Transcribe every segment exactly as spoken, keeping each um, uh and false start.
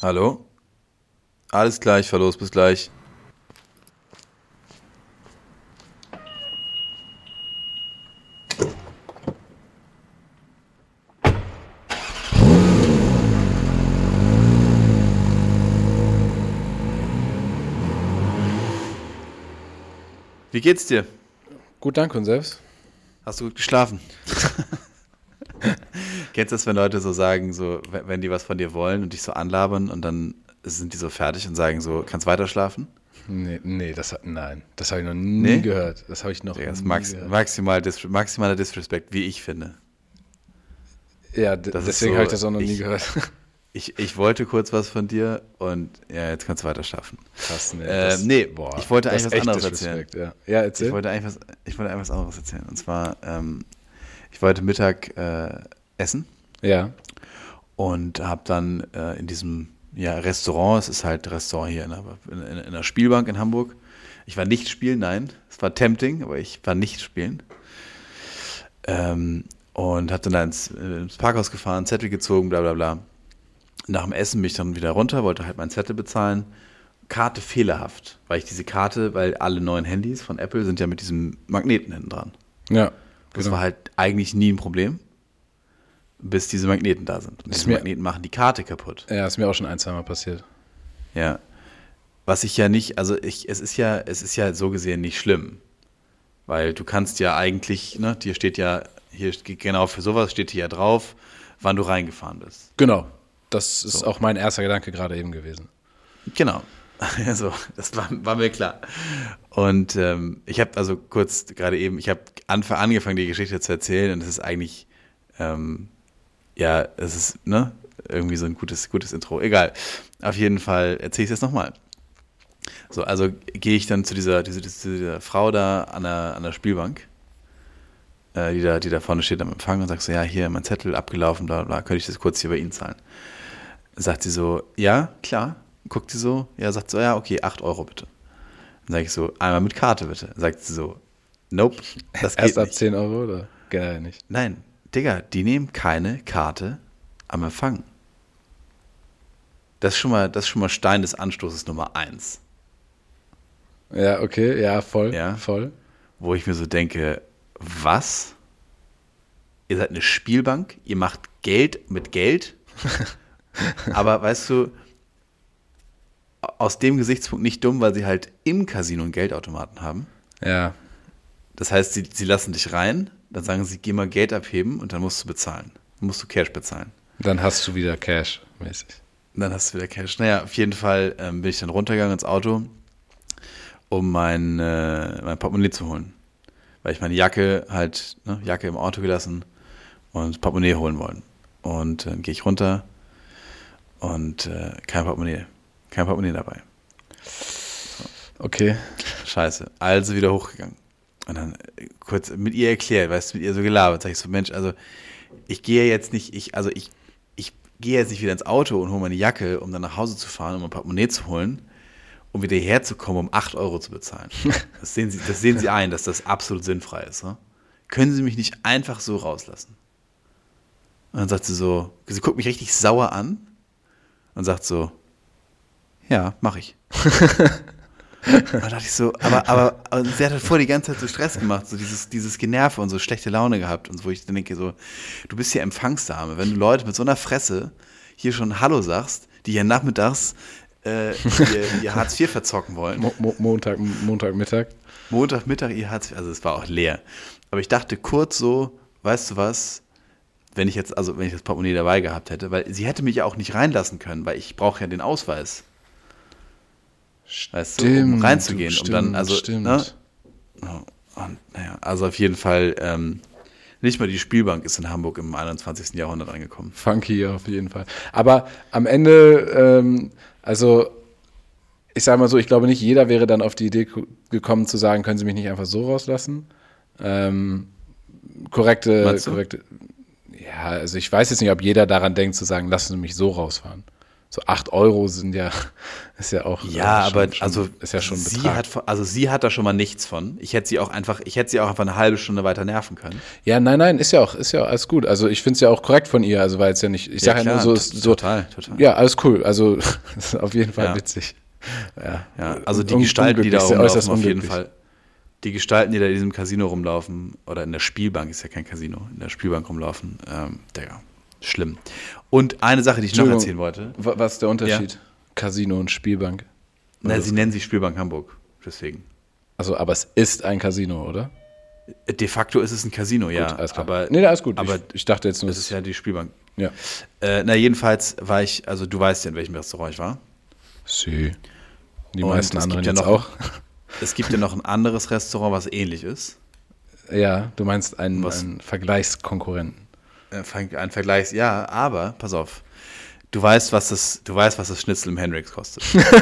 Hallo? Alles gleich, fahr los, bis gleich. Wie geht's dir? Gut, danke und selbst? Hast du gut geschlafen? Kennst du das, wenn Leute so sagen, so, wenn wenn die was von dir wollen und dich so anlabern und dann sind die so fertig und sagen so, kannst weiter schlafen? Nee, nee, das, nein, das habe ich noch nie Nee? gehört. Das habe ich noch Digga, das ist nie max gehört. maximal Dis maximaler Disrespect, wie ich finde. Ja, d- Das ist deswegen so, habe ich das auch noch nie ich, gehört. ich, ich wollte kurz was von dir und ja, jetzt kannst du weiter schlafen. Krass, nee. Äh, Das, nee, boah, ich wollte das eigentlich ist was echt anderes erzählen. Disrespect, ja. Ja, Ich erzähl. wollte eigentlich was, ich wollte eigentlich was anderes erzählen. Und zwar, ähm, ich wollte Mittag äh, essen Ja, und habe dann äh, in diesem ja, Restaurant, es ist halt ein Restaurant hier in einer, in, in einer Spielbank in Hamburg. Ich war nicht spielen, nein, es war tempting, aber ich war nicht spielen. Ähm, und habe dann da ins, äh, ins Parkhaus gefahren, Zettel gezogen, bla bla bla. Nach dem Essen bin ich dann wieder runter, wollte halt meinen Zettel bezahlen. Karte fehlerhaft, weil ich diese Karte, weil alle neuen Handys von Apple sind ja mit diesem Magneten hinten dran. ja, Das genau. war halt eigentlich nie ein Problem, bis diese Magneten da sind. Und Ist diese mir- Magneten machen die Karte kaputt. Ja, ist mir auch schon ein, zweimal passiert. Ja. Was ich ja nicht, also ich, es ist ja, es ist ja so gesehen nicht schlimm. Weil du kannst ja eigentlich, ne, hier steht ja, hier steht genau für sowas steht hier ja drauf, wann du reingefahren bist. Genau, das ist So. auch mein erster Gedanke gerade eben gewesen. Genau. Also, das war, war mir klar. Und ähm, ich habe also kurz gerade eben, ich habe anf- angefangen, die Geschichte zu erzählen und es ist eigentlich, ähm, ja, es ist, ne, irgendwie so ein gutes, gutes Intro. Egal. Auf jeden Fall erzähle ich es jetzt nochmal. So, also gehe ich dann zu dieser, diese, zu dieser Frau da an der, an der Spielbank, äh, die, da, die da vorne steht am Empfang und sagt so, ja, hier, mein Zettel abgelaufen, bla bla, bla, könnte ich das kurz hier bei Ihnen zahlen? Sagt sie so, ja, klar. Guckt sie so, ja, sagt so, ja, okay, acht Euro bitte. Dann sage ich so, einmal mit Karte bitte. Sagt sie so, nope, das geht Erst ab nicht. zehn Euro oder generell nicht? Nein, Digga, die nehmen keine Karte am Empfang. Das ist schon mal, das ist schon mal Stein des Anstoßes Nummer eins. Ja, okay, ja, voll, Ja. voll. Wo ich mir so denke, was? Ihr seid eine Spielbank, ihr macht Geld mit Geld, aber weißt du, aus dem Gesichtspunkt nicht dumm, weil sie halt im Casino einen Geldautomaten haben. Ja, Das heißt, sie, sie lassen dich rein, dann sagen sie, geh mal Geld abheben und dann musst du bezahlen. Dann musst du Cash bezahlen. dann hast du wieder Cash, mäßig. Und dann hast du wieder Cash. Naja, auf jeden Fall ähm, bin ich dann runtergegangen ins Auto, um mein, äh, mein Portemonnaie zu holen. Weil ich meine Jacke halt, ne, Jacke im Auto gelassen und Portemonnaie holen wollen. Und dann gehe ich runter und äh, kein Portemonnaie. Kein Portemonnaie dabei. Okay. Scheiße. Also wieder hochgegangen. Und dann äh, kurz mit ihr erklärt, weißt du, mit ihr so gelabert. Sag ich so, Mensch, also ich gehe jetzt nicht, ich, also ich, ich gehe jetzt nicht wieder ins Auto und hole meine Jacke, um dann nach Hause zu fahren, um ein Portemonnaie zu holen, um wieder hierher zu kommen, um acht Euro zu bezahlen. Das sehen Sie, das sehen Sie ein, dass das absolut sinnfrei ist. Ne? Können Sie mich nicht einfach so rauslassen? Und dann sagt sie so, sie guckt mich richtig sauer an und sagt so, ja, mach ich. Und dann dachte ich so, aber, aber, aber sie hat halt vor die ganze Zeit so Stress gemacht, so dieses, dieses Generve und so schlechte Laune gehabt und so, wo ich dann denke so, du bist hier Empfangsdame, wenn du Leute mit so einer Fresse hier schon Hallo sagst, die hier nachmittags äh, ihr, ihr Hartz vier verzocken wollen. Mo Mo Montag, Montagmittag. Montagmittag ihr Hartz vier, also es war auch leer. Aber ich dachte kurz so, weißt du was, wenn ich jetzt, also wenn ich das Portemonnaie dabei gehabt hätte, weil sie hätte mich ja auch nicht reinlassen können, weil ich brauche ja den Ausweis. Weißt du, um Stimmt, reinzugehen, um stimmt, dann, also, stimmt. ne? Und, naja, also auf jeden Fall, ähm, nicht mal die Spielbank ist in Hamburg im einundzwanzigsten Jahrhundert angekommen. Funky auf jeden Fall. Aber am Ende, ähm, also ich sage mal so, ich glaube nicht jeder wäre dann auf die Idee ko- gekommen zu sagen, können Sie mich nicht einfach so rauslassen. Ähm, korrekte, Meinst du? korrekte. Ja, also ich weiß jetzt nicht, ob jeder daran denkt zu sagen, lassen Sie mich so rausfahren. So acht Euro sind ja, ist ja auch. Ja, äh, schon, aber schon, also ist ja schon ein sie Betrag. hat, von- also sie hat da schon mal nichts von. Ich hätte sie auch einfach, ich hätte sie auch einfach eine halbe Stunde weiter nerven können. Ja, nein, nein, ist ja auch, ist ja alles gut. Also ich finde es ja auch korrekt von ihr, also weil es ja nicht, ich sage ja, nur so, ist t- so, total, total. ja, alles cool. Also das ist auf jeden Fall Ja. witzig. Ja, Ja, also die Un- Gestalten, die da unglücklich, rumlaufen, äußerst auf jeden unglücklich. Fall. Die Gestalten, die da in diesem Casino rumlaufen, oder in der Spielbank, ist ja kein Casino, in der Spielbank rumlaufen, ähm, Digga, schlimm. Und eine Sache, die ich noch erzählen wollte. Wa- Was ist der Unterschied? Casino und Spielbank. Na, sie nennen sich Spielbank Hamburg, deswegen. Also, aber es ist ein Casino, oder? De facto ist es ein Casino, ja. Gut, alles klar. Aber, nee, alles gut. aber ich, ich dachte jetzt nur, das ist ja die Spielbank. ja. Äh, na, jedenfalls war ich, also du weißt ja, in welchem Restaurant ich war. Sie. Die Und meisten es anderen gibt ja jetzt noch- auch. Es gibt ja noch ein anderes Restaurant, was ähnlich ist. Ja, du meinst einen, Was? einen Vergleichskonkurrenten. Äh, Ein Vergleich, ja, aber, pass auf. Du weißt, was das, du weißt, was das Schnitzel im Hendrix kostet.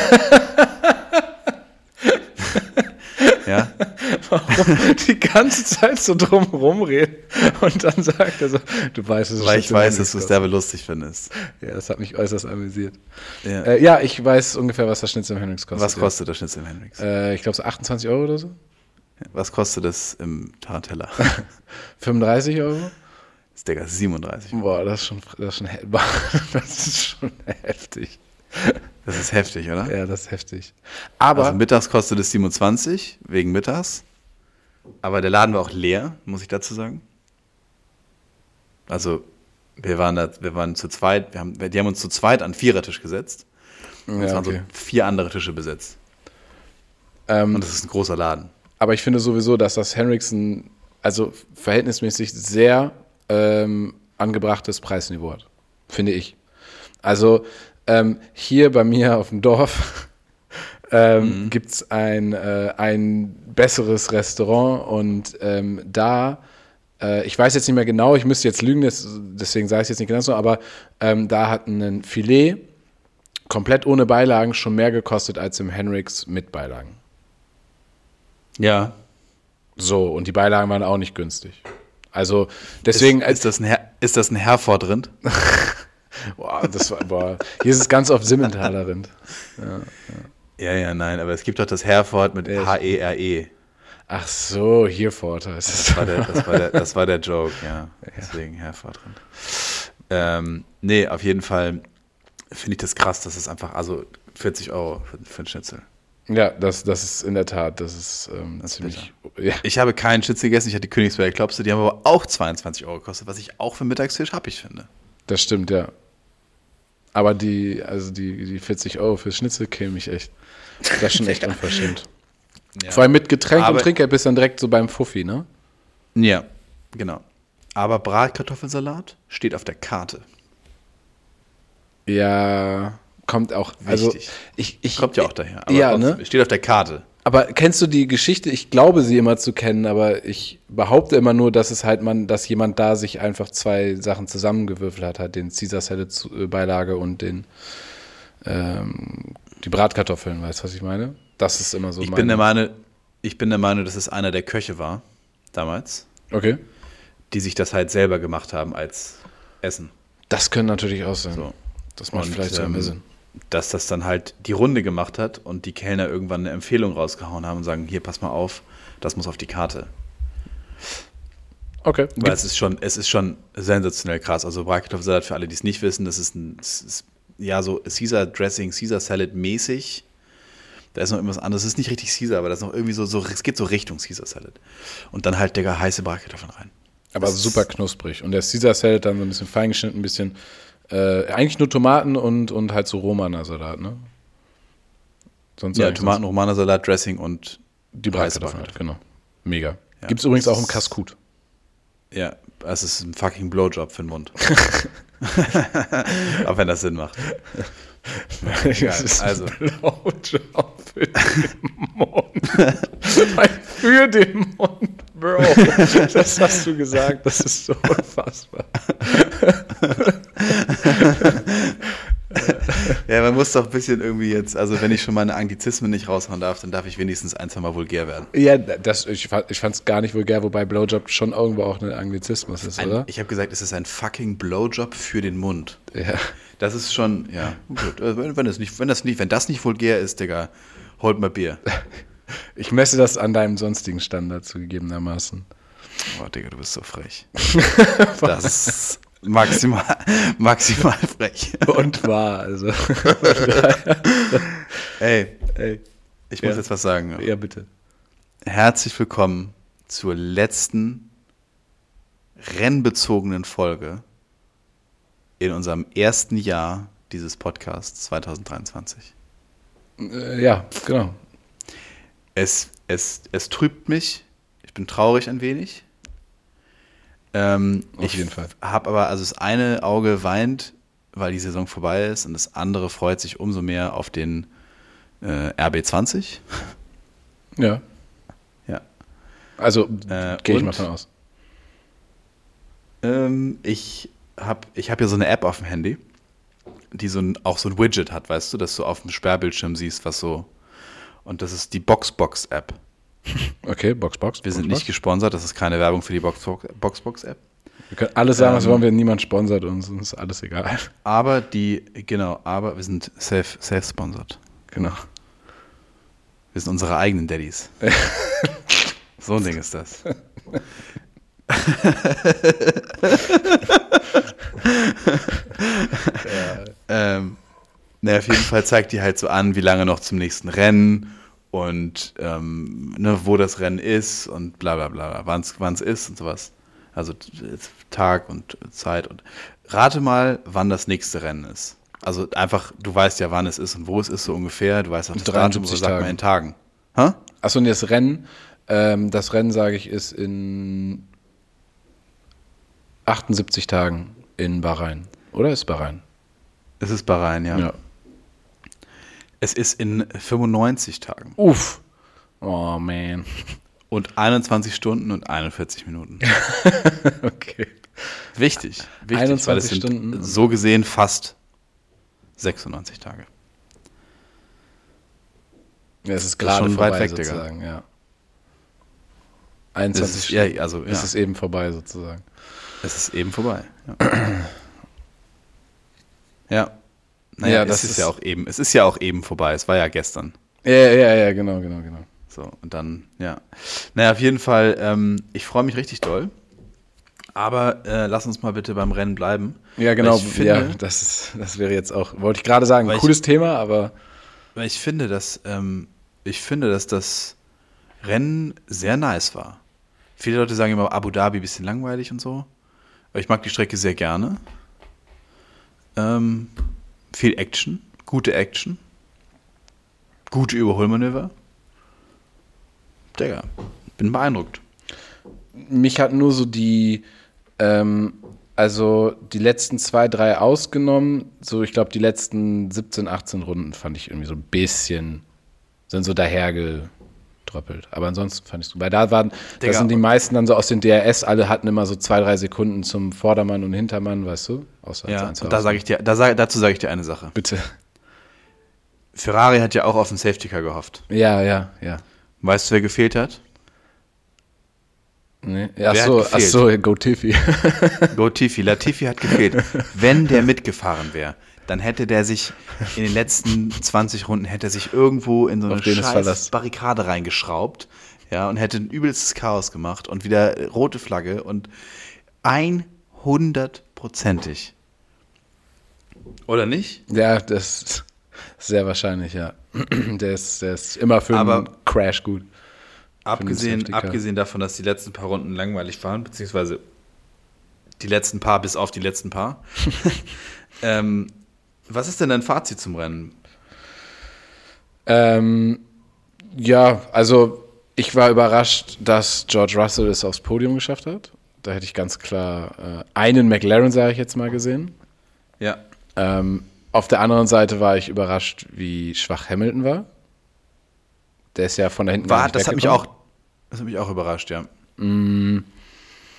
Ja? Warum die ganze Zeit so drum rumreden und dann sagt er so, du weißt es. Weil ich weiß, dass du es derbe lustig findest. Ja, das hat mich äußerst amüsiert. Ja. Äh, ja, ich weiß ungefähr, was das Schnitzel im Hendrix kostet. Was kostet das Schnitzel im Hendrix? Äh, ich glaube so achtundzwanzig Euro oder so. Was kostet das im Tarantella? fünfunddreißig Euro? Das ist, Digga, siebenunddreißig. Boah, das ist schon, das ist schon, he- das ist schon heftig. Das ist heftig, oder? Ja, das ist heftig. Aber, Also mittags kostet es siebenundzwanzig, wegen mittags. Aber der Laden war auch leer, muss ich dazu sagen. Also wir waren da, wir waren zu zweit, wir haben, die haben uns zu zweit an einen Vierertisch gesetzt. Und es ja, waren okay. so vier andere Tische besetzt. ähm, Und das ist ein großer Laden. aber ich finde sowieso, dass das Henriksen, also verhältnismäßig sehr ähm, angebrachtes Preisniveau hat. Finde ich. Also ähm, hier bei mir auf dem Dorf ähm, Mhm. gibt es ein, äh, ein besseres Restaurant und ähm, da, äh, ich weiß jetzt nicht mehr genau, ich müsste jetzt lügen, das, deswegen sage ich es jetzt nicht genau so, aber ähm, da hat ein Filet komplett ohne Beilagen schon mehr gekostet als im Henrix mit Beilagen. Ja. So, und die Beilagen waren auch nicht günstig. Also deswegen, ist, ist, das ein Her ist das ein Herford-Rind? boah, das war, boah, hier ist es ganz oft Simmentaler Rind. Ja, ja, nein, aber es gibt doch das Herford mit Ja. H E R E. Ach so, Hereford heißt es. Das war der, das war der, das war der Joke, ja. Deswegen Herford-Rind. Ähm, nee, auf jeden Fall finde ich das krass, dass es einfach, also vierzig Euro für, für einen Schnitzel. Ja, das, das ist in der Tat, das ist ähm, Das ist ziemlich. Ja, Ich habe keinen Schnitzel gegessen, ich hatte die Königsberger Klopse, die haben aber auch zweiundzwanzig Euro gekostet, was ich auch für Mittagstisch happig finde. das stimmt, ja. Aber die, also die, die vierzig Euro fürs Schnitzel käme ich echt. Das ist schon echt unverschämt. Ja. Vor allem mit Getränk Aber- und Trinkgeld bist du dann direkt so beim Fuffi, ne? Ja, genau. Aber Bratkartoffelsalat steht auf der Karte. Ja, kommt auch. Also Wichtig. ich, ich, Kommt ja auch daher. Aber ja, trotzdem, ne? steht auf der Karte. Aber kennst du die Geschichte? Ich glaube sie immer zu kennen, aber ich behaupte immer nur, dass es halt man, dass jemand da sich einfach zwei Sachen zusammengewürfelt hat, hat den Caesar Salad zu- äh, Beilage und den ähm, die Bratkartoffeln, weißt du, was ich meine? Das ist immer so. Ich meine- bin der Meinung, ich bin der Meinung, dass es einer der Köche war, damals, Okay. die sich das halt selber gemacht haben als Essen. Das können natürlich auch sein. So. Das macht Und, vielleicht so ähm, mehr Sinn. Dass das dann halt die Runde gemacht hat und die Kellner irgendwann eine Empfehlung rausgehauen haben und sagen, hier, pass mal auf, das muss auf die Karte. Okay. Weil es ist schon, es ist schon sensationell krass. Also Bratkartoffelsalat, für alle, die es nicht wissen, das ist ein, das ist, ja, so Caesar Dressing, Caesar Salad mäßig. Da ist noch irgendwas anderes. Es ist nicht richtig Caesar, aber das ist noch irgendwie so, so, es geht so Richtung Caesar Salad. Und dann halt, Digga, heiße Bratkartoffeln rein. Aber das super ist- knusprig. Und der Caesar Salad dann so ein bisschen fein geschnitten, ein bisschen, äh, eigentlich nur Tomaten und, und halt so Romana-Salat, ne? Sonst Ja, eigentlich Tomaten, Romana-Salat, Dressing und Die heiße Bratkartoffeln halt, genau. Mega. Ja, Gibt es übrigens das auch im ist- Kaskut. Ja, es ist ein fucking Blowjob für den Mund. Auch wenn das Sinn macht. Das ist also. ein Blowjob für den Mund. Für den Mund, Bro. Das hast du gesagt, das ist so unfassbar. Ja, man musst doch ein bisschen irgendwie jetzt, also wenn ich schon meine Anglizismen nicht raushauen darf, dann darf ich wenigstens ein, zwei Mal vulgär werden. Ja, das, ich, ich fand es gar nicht vulgär, wobei Blowjob schon irgendwo auch ein Anglizismus ist, Ein, oder? ich habe gesagt, es ist ein fucking Blowjob für den Mund. Ja. Das ist schon, ja, gut. Wenn, wenn, das nicht, wenn, das nicht, wenn das nicht vulgär ist, Digga, holt mal Bier. Ich messe das an deinem sonstigen Standard zugegebenermaßen. Oh, Digga, du bist so frech. Das ist maximal, maximal frech. Und wahr, also. Ey, Ey. ich muss Ja. jetzt was sagen. Ja, bitte. Herzlich willkommen zur letzten rennbezogenen Folge in unserem ersten Jahr dieses Podcasts zwanzig dreiundzwanzig. Äh, ja, genau. Es, es, es trübt mich. Ich bin traurig ein wenig. Ähm, Auf ich jeden Fall. habe aber, also das eine Auge weint, weil die Saison vorbei ist, und das andere freut sich umso mehr auf den äh, R B zwanzig. Ja. Ja. Also, Äh, gehe ich und? mal von aus. Ähm, ich habe ich hab ja so eine App auf dem Handy, die so ein, auch so ein Widget hat, weißt du, dass du auf dem Sperrbildschirm siehst, was so. Und das ist die Boxbox-App. Okay, Boxbox. Wir sind Boxbox. nicht gesponsert, das ist keine Werbung für die Boxbox-App. Wir können alles sagen, was Ähm, wir wollen, wir niemand sponsert uns, uns ist alles egal. Aber die, genau, aber wir sind self, self-sponsored. Genau. Wir sind unsere eigenen Daddies. So ein Ding ist das. ähm, na, auf jeden Fall zeigt die halt so an, wie lange noch zum nächsten Rennen und ähm, ne, wo das Rennen ist und bla bla bla, wann es ist und sowas. Also t- Tag und Zeit und rate mal, wann das nächste Rennen ist. Also einfach, du weißt ja, wann es ist und wo es ist, so ungefähr. Du weißt auch das Datum, so dreiundsiebzig sagt man Tagen. in Tagen. Hä? Achso, und das Rennen, ähm, das Rennen, sage ich, ist in achtundsiebzig Tagen in Bahrain. Oder ist Bahrain? Es ist Bahrain, ja. Ja. Es ist in fünfundneunzig Tagen Uff. Oh, man. und einundzwanzig Stunden und einundvierzig Minuten. Okay. Wichtig, wichtig, weil es einundzwanzig sind Stunden. so gesehen fast sechsundneunzig Tage. Ja, es ist Das ist gerade schon vorbei, weit weg, Digga. sozusagen, ja. Es einundzwanzig ist, Stunden. ja, also, ja, Es ist eben vorbei, sozusagen. es ist eben vorbei. Ja. ja. Naja, Ja, es das ist, ist- ja auch eben, es ist ja auch eben vorbei. Es war ja gestern. Ja, ja, ja, genau, genau, genau. So, und dann, ja. Naja, auf jeden Fall, ähm, ich freue mich richtig doll. Aber äh, lass uns mal bitte beim Rennen bleiben. Ja, genau. Weil ich finde, ja, das, ist, das wäre jetzt auch, wollte ich gerade sagen, Weil ein ich- cooles Thema, aber Weil ich finde, dass ähm, ich finde, dass das Rennen sehr nice war. Viele Leute sagen immer Abu Dhabi ein bisschen langweilig und so. Aber ich mag die Strecke sehr gerne. Ähm, viel Action, gute Action, gute Überholmanöver. Digga, bin beeindruckt. mich hat nur so die, ähm, also die letzten zwei, drei ausgenommen, so ich glaube die letzten siebzehn, achtzehn Runden fand ich irgendwie so ein bisschen, sind so dahergedröppelt. Aber ansonsten fand ich es gut. Weil da waren, da Digga, sind die und- meisten dann so aus den D R S, alle hatten immer so zwei, drei Sekunden zum Vordermann und Hintermann, weißt du? Außer als Ja, eins und da raus. sage ich dir, da sag, dazu sage ich dir eine Sache. Bitte. Ferrari hat ja auch auf den Safety Car gehofft. Ja, ja, ja. Weißt du, wer gefehlt hat? Nee. Ja, ach Wer hat so, ach gefehlt? so, Go Tiffy. Go Tiffy. Latifi hat gefehlt. Wenn der mitgefahren wäre, dann hätte der sich in den letzten zwanzig Runden hätte er sich irgendwo in so eine Auf den ist scheiß Verlass. Barrikade reingeschraubt, ja, und hätte ein übelstes Chaos gemacht und wieder rote Flagge und hundertprozentig. Oder nicht? Ja, das ist sehr wahrscheinlich, ja. Der ist, der ist immer für einen Aber- Crash gut. Abgesehen, Safety Car. abgesehen davon, dass die letzten paar Runden langweilig waren, beziehungsweise die letzten paar bis auf die letzten paar. ähm, was ist denn dein Fazit zum Rennen? Ähm, ja, also ich war überrascht, dass George Russell es aufs Podium geschafft hat. Da hätte ich ganz klar äh, einen McLaren, sage ich jetzt mal, gesehen. Ja. Ähm, auf der anderen Seite war ich überrascht, wie schwach Hamilton war. Der ist ja von da hinten gar War, nicht das hat mich weggekommen. auch, das hat mich auch überrascht, ja.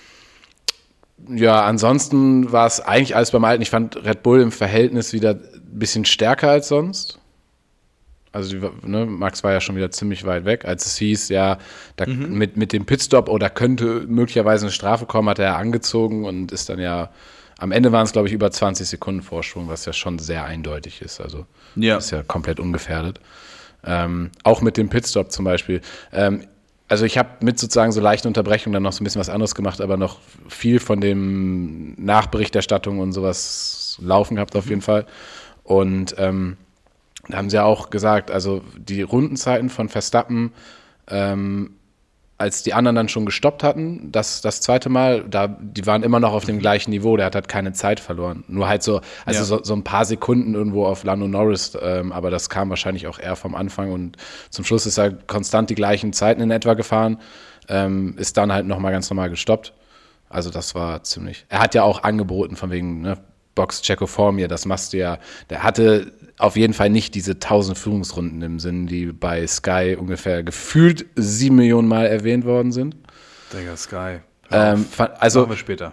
Ja, ansonsten war es eigentlich alles beim Alten. Ich fand Red Bull im Verhältnis wieder bisschen stärker als sonst. Also die, ne, Max war ja schon wieder ziemlich weit weg, als es hieß, ja, da, mhm. mit, mit dem Pitstop, oh, da könnte möglicherweise eine Strafe kommen, hat er angezogen und ist dann ja, am Ende waren es, glaube ich, über zwanzig Sekunden Vorsprung, was ja schon sehr eindeutig ist. Also ja. Ist ja komplett ungefährdet. Ähm, auch mit dem Pitstop zum Beispiel. Ähm, also ich habe mit sozusagen so leichten Unterbrechungen dann noch so ein bisschen was anderes gemacht, aber noch viel von dem Nachberichterstattung und sowas laufen gehabt auf jeden Fall. Und ähm, da haben sie ja auch gesagt, also die Rundenzeiten von Verstappen, ähm, als die anderen dann schon gestoppt hatten, das, das zweite Mal, da, die waren immer noch auf dem gleichen Niveau, der hat halt keine Zeit verloren. Nur halt so, also ja. so, so ein paar Sekunden irgendwo auf Lando Norris, ähm, aber das kam wahrscheinlich auch eher vom Anfang und zum Schluss ist er konstant die gleichen Zeiten in etwa gefahren, ähm, ist dann halt nochmal ganz normal gestoppt. Also das war ziemlich, er hat ja auch angeboten von wegen, ne, Box Checo vor mir, das machst du ja, der hatte auf jeden Fall nicht diese tausend Führungsrunden im Sinn, die bei Sky ungefähr gefühlt sieben Millionen Mal erwähnt worden sind. Digga, Sky. Ähm, also, machen wir später.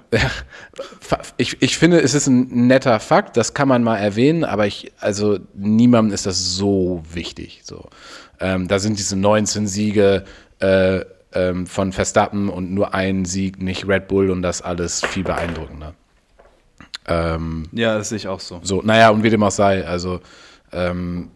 ich, ich finde, es ist ein netter Fakt, das kann man mal erwähnen, aber ich, also niemandem ist das so wichtig. So. Ähm, da sind diese neunzehn Siege äh, ähm, von Verstappen und nur ein Sieg, nicht Red Bull und das alles viel beeindruckender. Ähm, ja, das sehe ich auch so. So, naja, und wie dem auch sei, also ähm,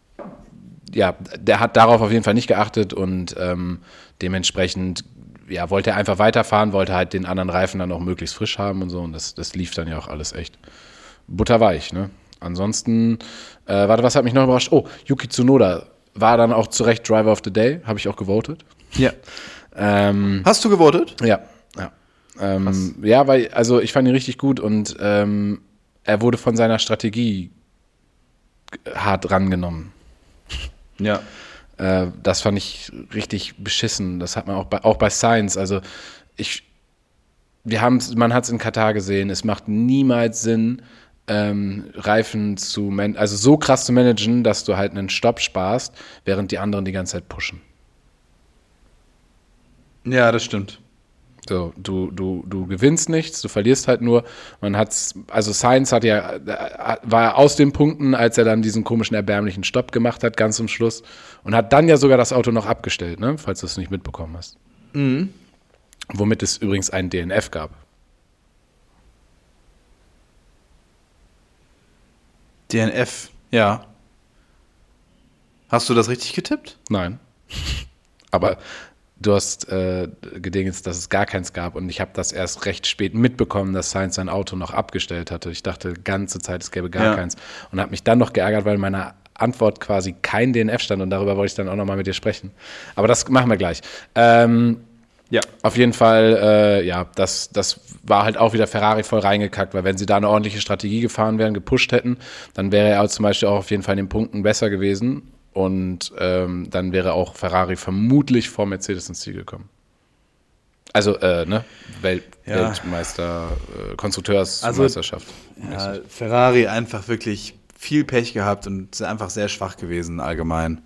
ja, der hat darauf auf jeden Fall nicht geachtet und ähm, dementsprechend ja, wollte er einfach weiterfahren, wollte halt den anderen Reifen dann auch möglichst frisch haben und so und das, das lief dann ja auch alles echt butterweich, ne? Ansonsten, äh, warte, was hat mich noch überrascht? Oh, Yuki Tsunoda war dann auch zu Recht Driver of the Day, habe ich auch gewotet. Ja. ähm, Hast du gewotet? Ja, ja. Ähm, ja, weil, also ich fand ihn richtig gut und ähm, er wurde von seiner Strategie hart rangenommen. Ja. Äh, das fand ich richtig beschissen. Das hat man auch bei, auch bei Sainz. Also ich, wir haben man hat es in Katar gesehen, es macht niemals Sinn, ähm, Reifen zu man- also so krass zu managen, dass du halt einen Stopp sparst, während die anderen die ganze Zeit pushen. Ja, das stimmt. So, du, du, du gewinnst nichts, du verlierst halt nur. Man hat's, also Sainz hat ja, war aus den Punkten, als er dann diesen komischen, erbärmlichen Stopp gemacht hat, ganz zum Schluss. Und hat dann ja sogar das Auto noch abgestellt, ne? Falls du es nicht mitbekommen hast. Mhm. Womit es übrigens einen D N F gab. D N F, ja. Hast du das richtig getippt? Nein. Aber du hast äh, gedingt, dass es gar keins gab und ich habe das erst recht spät mitbekommen, dass Sainz sein Auto noch abgestellt hatte. Ich dachte die ganze Zeit, es gäbe gar ja. keins und habe mich dann noch geärgert, weil in meiner Antwort quasi kein D N F stand und darüber wollte ich dann auch nochmal mit dir sprechen. Aber das machen wir gleich. Ähm, ja. Auf jeden Fall, äh, ja, das, das war halt auch wieder Ferrari voll reingekackt, weil wenn sie da eine ordentliche Strategie gefahren wären, gepusht hätten, dann wäre er zum Beispiel auch auf jeden Fall in den Punkten besser gewesen. Und ähm, dann wäre auch Ferrari vermutlich vor Mercedes ins Ziel gekommen. Also, äh, ne? Welt, ja. Weltmeister, äh, Konstrukteursmeisterschaft. Also, ja, Ferrari einfach wirklich viel Pech gehabt und sind einfach sehr schwach gewesen allgemein.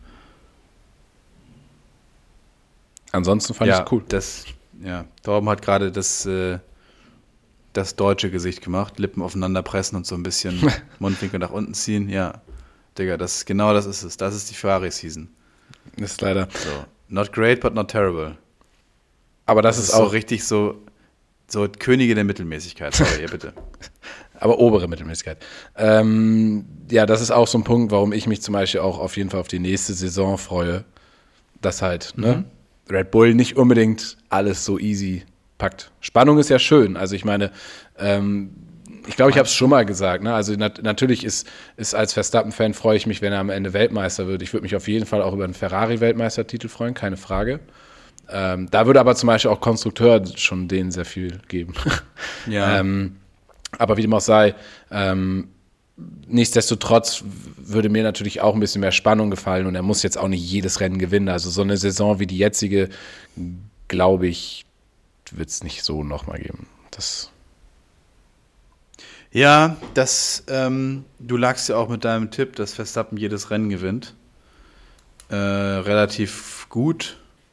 Ansonsten fand ja, ich es cool. Das, ja, Torben hat gerade das, äh, das deutsche Gesicht gemacht, Lippen aufeinander pressen und so ein bisschen Mundwinkel nach unten ziehen, ja. Digga, das, genau das ist es. Das ist die Ferrari-Season. Das ist leider. So. Not great, but not terrible. Aber das, das ist, ist auch so richtig so, so Könige der Mittelmäßigkeit. Sorry, ja, bitte. Aber obere Mittelmäßigkeit. Ähm, ja, das ist auch so ein Punkt, warum ich mich zum Beispiel auch auf jeden Fall auf die nächste Saison freue. Dass halt, mhm. ne, Red Bull nicht unbedingt alles so easy packt. Spannung ist ja schön. Also ich meine, ähm, ich glaube, ich habe es schon mal gesagt. Ne? Also nat- natürlich ist, ist als Verstappen-Fan freue ich mich, wenn er am Ende Weltmeister wird. Ich würde mich auf jeden Fall auch über einen Ferrari-Weltmeistertitel freuen, keine Frage. Ähm, da würde aber zum Beispiel auch Konstrukteur schon denen sehr viel geben. Ja. ähm, aber wie dem auch sei, ähm, nichtsdestotrotz würde mir natürlich auch ein bisschen mehr Spannung gefallen und er muss jetzt auch nicht jedes Rennen gewinnen. Also so eine Saison wie die jetzige, glaube ich, wird es nicht so nochmal geben. Das Ja, das, ähm, du lagst ja auch mit deinem Tipp, dass Verstappen jedes Rennen gewinnt. Äh, relativ gut.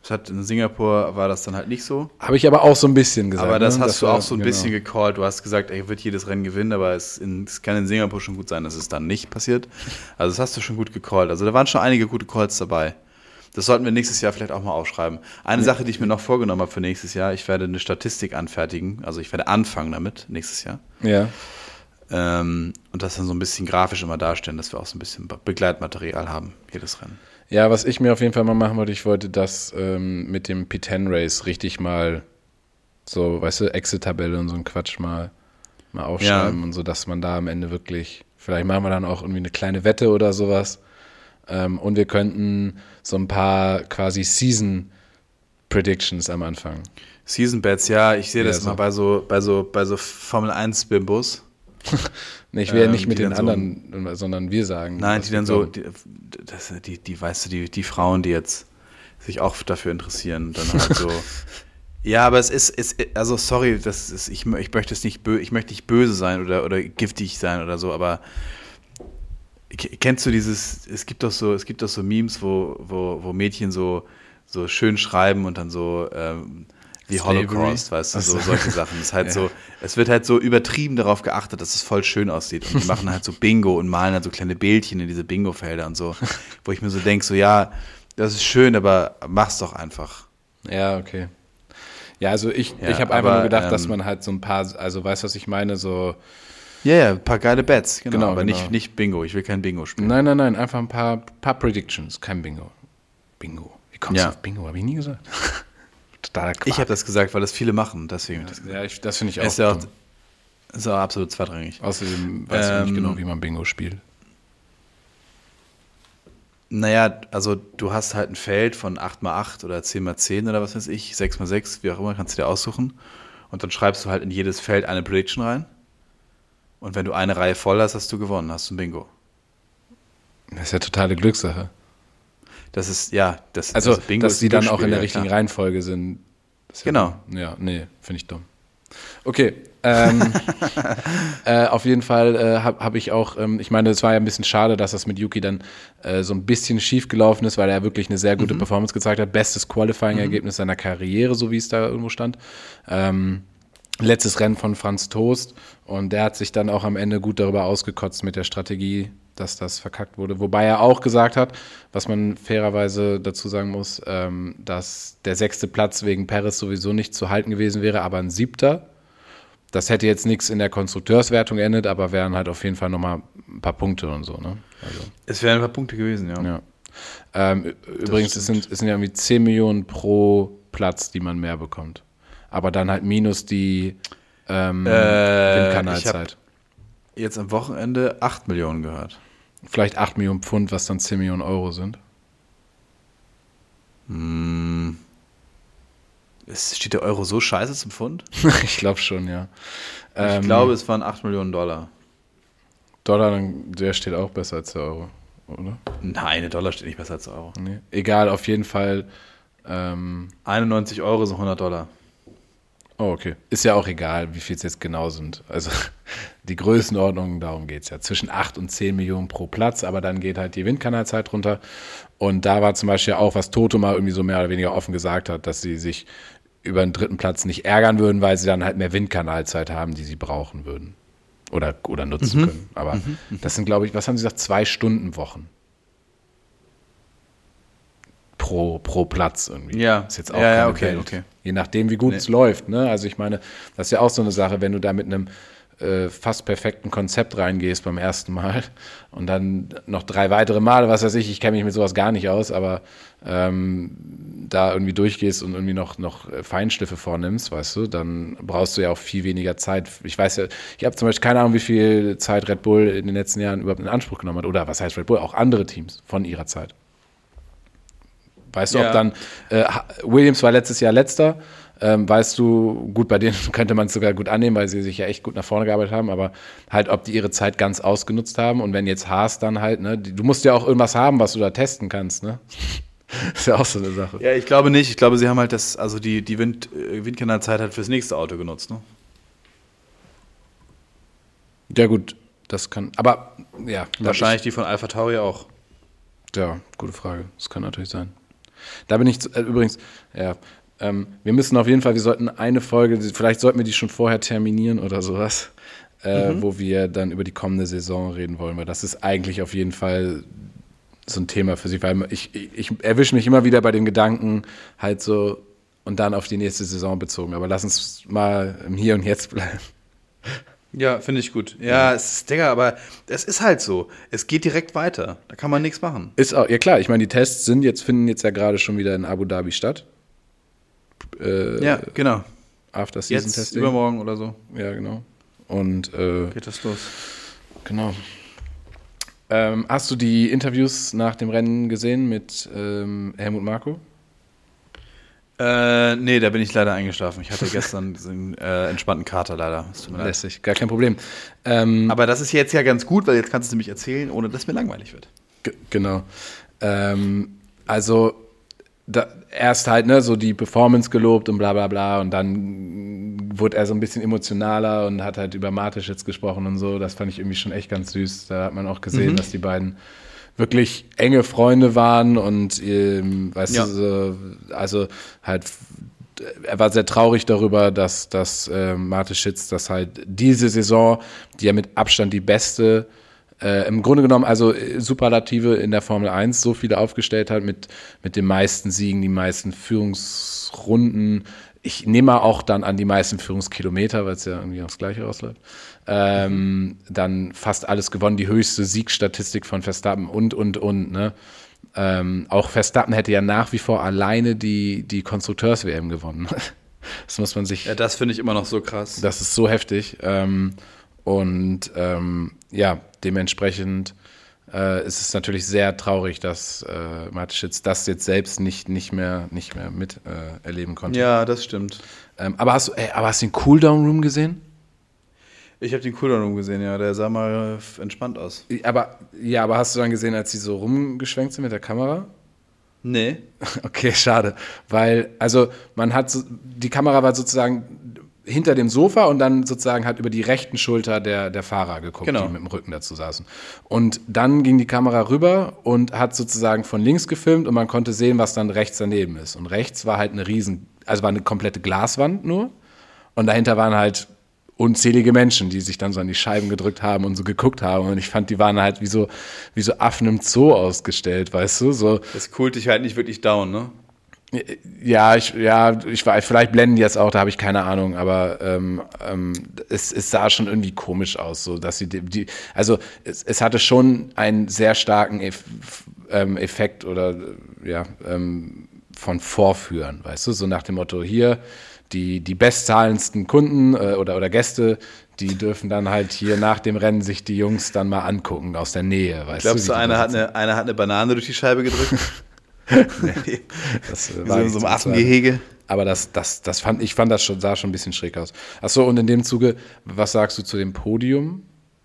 Das hat in Singapur war das dann halt nicht so. Habe ich aber auch so ein bisschen gesagt. Aber das ne? hast das du war, auch so ein genau. bisschen gecallt. Du hast gesagt, er wird jedes Rennen gewinnen, aber es, in, es kann in Singapur schon gut sein, dass es dann nicht passiert. Also das hast du schon gut gecallt. Also da waren schon einige gute Calls dabei. Das sollten wir nächstes Jahr vielleicht auch mal aufschreiben. Eine ja. Sache, die ich mir noch vorgenommen habe für nächstes Jahr, ich werde eine Statistik anfertigen. Also ich werde anfangen damit nächstes Jahr. Ja. Ähm, und das dann so ein bisschen grafisch immer darstellen, dass wir auch so ein bisschen Begleitmaterial haben, jedes Rennen. Ja, was ich mir auf jeden Fall mal machen wollte, ich wollte das ähm, mit dem P zehn Race richtig mal so, weißt du, Exit-Tabelle und so ein Quatsch mal, mal aufschreiben ja. und so, dass man da am Ende wirklich, vielleicht machen wir dann auch irgendwie eine kleine Wette oder sowas ähm, und wir könnten so ein paar quasi Season-Predictions am Anfang. Season-Bets, ja, ich sehe das ja, so. mal bei so, bei so, bei so Formel eins Bimbos. Nee, ich will ja ähm, nicht mit den anderen, so, sondern wir sagen. Nein, die dann so, die, das, die, die, weißt du, die, die Frauen, die jetzt sich auch dafür interessieren, dann halt so. Ja, aber es ist, es, also sorry, das ist, ich, ich möchte es nicht, bö, ich möchte nicht böse sein oder, oder giftig sein oder so, aber kennst du dieses, es gibt doch so, es gibt doch so Memes, wo, wo, wo Mädchen so, so schön schreiben und dann so, ähm, wie Holocaust, weißt du, so solche Sachen. Es ist halt ja. so, es wird halt so übertrieben darauf geachtet, dass es voll schön aussieht. Und die machen halt so Bingo und malen halt so kleine Bildchen in diese Bingo-Felder und so, wo ich mir so denke, so ja, das ist schön, aber mach's doch einfach. Ja, okay. Ja, also ich, ja, ich habe einfach nur gedacht, ähm, dass man halt so ein paar, also weißt du, was ich meine, so. Ja, ja, ein paar geile Bets, genau, genau aber genau. Nicht, nicht Bingo, ich will kein Bingo spielen. Nein, nein, nein, einfach ein paar, paar Predictions, kein Bingo. Bingo. Wie kommst ja. du auf Bingo? Habe ich nie gesagt. Totaler Quark. Ich habe das gesagt, weil das viele machen, deswegen. Das, ja, ich, das finde ich auch. Ist ja auch, ist auch absolut zweitrangig. Außerdem weiß ähm, ich nicht genau, wie man Bingo spielt. Naja, also du hast halt ein Feld von acht mal acht oder zehn mal zehn oder was weiß ich, sechs mal sechs, wie auch immer, kannst du dir aussuchen. Und dann schreibst du halt in jedes Feld eine Prediction rein. Und wenn du eine Reihe voll hast, hast du gewonnen, hast du ein Bingo. Das ist ja totale Glückssache. Das ist, ja, das Also, das Bingo dass ist die dann auch in der ja, richtigen klar. Reihenfolge sind. Genau. Ja, ja nee, finde ich dumm. Okay, ähm, äh, auf jeden Fall äh, habe hab ich auch, ähm, ich meine, es war ja ein bisschen schade, dass das mit Yuki dann äh, so ein bisschen schief gelaufen ist, weil er wirklich eine sehr gute mhm. Performance gezeigt hat. Bestes Qualifying-Ergebnis mhm. seiner Karriere, so wie es da irgendwo stand. Ähm, letztes Rennen von Franz Toast und der hat sich dann auch am Ende gut darüber ausgekotzt mit der Strategie, dass das verkackt wurde. Wobei er auch gesagt hat, was man fairerweise dazu sagen muss, ähm, dass der sechste Platz wegen Perez sowieso nicht zu halten gewesen wäre, aber ein siebter. Das hätte jetzt nichts in der Konstrukteurswertung geendet, aber wären halt auf jeden Fall nochmal ein paar Punkte und so. Ne? Also, es wären ein paar Punkte gewesen, ja. ja. Ähm, übrigens, es sind, es sind ja irgendwie zehn Millionen pro Platz, die man mehr bekommt. Aber dann halt minus die ähm, äh, Windkanalzeit. Jetzt am Wochenende acht Millionen gehört. Vielleicht acht Millionen Pfund, was dann zehn Millionen Euro sind. Hm. Es steht der Euro so scheiße zum Pfund? Ich glaube schon, ja. Ich ähm, glaube, es waren acht Millionen Dollar. Dollar, der steht auch besser als der Euro, oder? Nein, der Dollar steht nicht besser als der Euro. Nee. Egal, auf jeden Fall. Ähm, einundneunzig Euro sind hundert Dollar. Oh, okay. Ist ja auch egal, wie viel es jetzt genau sind. Also die Größenordnung, darum geht es ja. Zwischen acht und zehn Millionen pro Platz, aber dann geht halt die Windkanalzeit runter. Und da war zum Beispiel auch, was Toto mal irgendwie so mehr oder weniger offen gesagt hat, dass sie sich über den dritten Platz nicht ärgern würden, weil sie dann halt mehr Windkanalzeit haben, die sie brauchen würden. Oder, oder nutzen mhm. können. Aber mhm. das sind, glaube ich, was haben sie gesagt, zwei Stunden Wochen. Pro, pro Platz irgendwie. Ja, ist jetzt auch ja, ja keine okay, Welt. okay. Je nachdem, wie gut nee. es läuft. Ne? Also ich meine, das ist ja auch so eine Sache, wenn du da mit einem äh, fast perfekten Konzept reingehst beim ersten Mal und dann noch drei weitere Male, was weiß ich, ich kenne mich mit sowas gar nicht aus, aber ähm, da irgendwie durchgehst und irgendwie noch, noch Feinschliffe vornimmst, weißt du, dann brauchst du ja auch viel weniger Zeit. Ich weiß ja, ich habe zum Beispiel keine Ahnung, wie viel Zeit Red Bull in den letzten Jahren überhaupt in Anspruch genommen hat. Oder was heißt Red Bull? Auch andere Teams von ihrer Zeit. Weißt du, ja. ob dann, äh, Williams war letztes Jahr letzter, ähm, weißt du, gut, bei denen könnte man es sogar gut annehmen, weil sie sich ja echt gut nach vorne gearbeitet haben, aber halt, ob die ihre Zeit ganz ausgenutzt haben und wenn jetzt Haas dann halt, ne, die, du musst ja auch irgendwas haben, was du da testen kannst, ne? Ist ja auch so eine Sache. Ja, ich glaube nicht, ich glaube, sie haben halt das, also die, die Wind, Windkanalzeit halt fürs nächste Auto genutzt, ne? Ja gut, das kann, aber, ja. Wahrscheinlich ich, die von AlphaTauri auch. Ja, gute Frage, das kann natürlich sein. Da bin ich zu, äh, übrigens, ja, ähm, wir müssen auf jeden Fall, wir sollten eine Folge, vielleicht sollten wir die schon vorher terminieren oder sowas, äh, mhm. wo wir dann über die kommende Saison reden wollen, weil das ist eigentlich auf jeden Fall so ein Thema für sich, weil ich, ich, ich erwische mich immer wieder bei dem Gedanken, halt so, und dann auf die nächste Saison bezogen. Aber lass uns mal im Hier und Jetzt bleiben. Ja, finde ich gut. Ja, es ist, Digga, aber es ist halt so. Es geht direkt weiter. Da kann man nichts machen. Ist auch, ja klar, ich meine, die Tests sind jetzt, finden jetzt ja gerade schon wieder in Abu Dhabi statt. Äh, ja, genau. After-Season-Testing. Jetzt, übermorgen oder so. Ja, genau. Und äh, geht das los. Genau. Ähm, hast du die Interviews nach dem Rennen gesehen mit ähm, Helmut Marko? Äh, nee, da bin ich leider eingeschlafen. Ich hatte gestern diesen äh, entspannten Kater leider. Es tut mir leid. Lässig, gar kein Problem. Ähm, Aber das ist jetzt ja ganz gut, weil jetzt kannst du es nämlich erzählen, ohne dass mir langweilig wird. G- genau. Ähm, also da, erst halt ne, so die Performance gelobt und bla bla bla und dann wurde er so ein bisschen emotionaler und hat halt über Mateschitz gesprochen und so. Das fand ich irgendwie schon echt ganz süß. Da hat man auch gesehen, mhm. dass die beiden wirklich enge Freunde waren und ähm, weißt ja. du, so, also halt er war sehr traurig darüber, dass, dass äh, Mateschitz das halt diese Saison, die ja mit Abstand die beste Äh, im Grunde genommen, also Superlative in der Formel eins, so viele aufgestellt hat mit, mit den meisten Siegen, die meisten Führungsrunden. Ich nehme auch dann an die meisten Führungskilometer, weil es ja irgendwie aufs Gleiche rausläuft. Ähm, mhm. Dann fast alles gewonnen, die höchste Siegstatistik von Verstappen und, und, und. Ne? Ähm, auch Verstappen hätte ja nach wie vor alleine die, die Konstrukteurs-W M gewonnen. Das muss man sich... Ja, das finde ich immer noch so krass. Das ist so heftig. Ähm, und ähm, ja, dementsprechend äh, ist es natürlich sehr traurig, dass äh, Mateschitz das jetzt selbst nicht, nicht mehr, nicht mehr mit äh, erleben konnte. Ja, das stimmt. Ähm, aber, hast du, ey, aber hast du den Cooldown-Room gesehen? Ich habe den Cooldown-Room gesehen, ja. Der sah mal entspannt aus. Aber, ja, aber hast du dann gesehen, als sie so rumgeschwenkt sind mit der Kamera? Nee. Okay, schade. Weil, also man hat, so, die Kamera war sozusagen hinter dem Sofa und dann sozusagen hat über die rechten Schulter der, der Fahrer geguckt, genau. Die mit dem Rücken dazu saßen. Und dann ging die Kamera rüber und hat sozusagen von links gefilmt und man konnte sehen, was dann rechts daneben ist. Und rechts war halt eine riesen, also war eine komplette Glaswand nur und dahinter waren halt unzählige Menschen, die sich dann so an die Scheiben gedrückt haben und so geguckt haben. Und ich fand, die waren halt wie so, wie so Affen im Zoo ausgestellt, weißt du? So. Das coolt dich halt nicht wirklich down, ne? Ja, ich, ja, ich war, vielleicht blenden die jetzt auch, da habe ich keine Ahnung, aber ähm, ähm, es, es sah schon irgendwie komisch aus, so dass sie die, die also es, es hatte schon einen sehr starken Eff, ähm, Effekt oder ja ähm, von Vorführen, weißt du, so nach dem Motto hier die die bestzahlendsten Kunden äh, oder oder Gäste, die dürfen dann halt hier nach dem Rennen sich die Jungs dann mal angucken aus der Nähe, weißt Glaubst du, du, einer hat eine einer hat eine Banane durch die Scheibe gedrückt? Nee, das war so in so einem Affengehege. Aber das, das, das fand, ich fand das schon, sah schon ein bisschen schräg aus. Achso, und in dem Zuge, was sagst du zu dem Podium?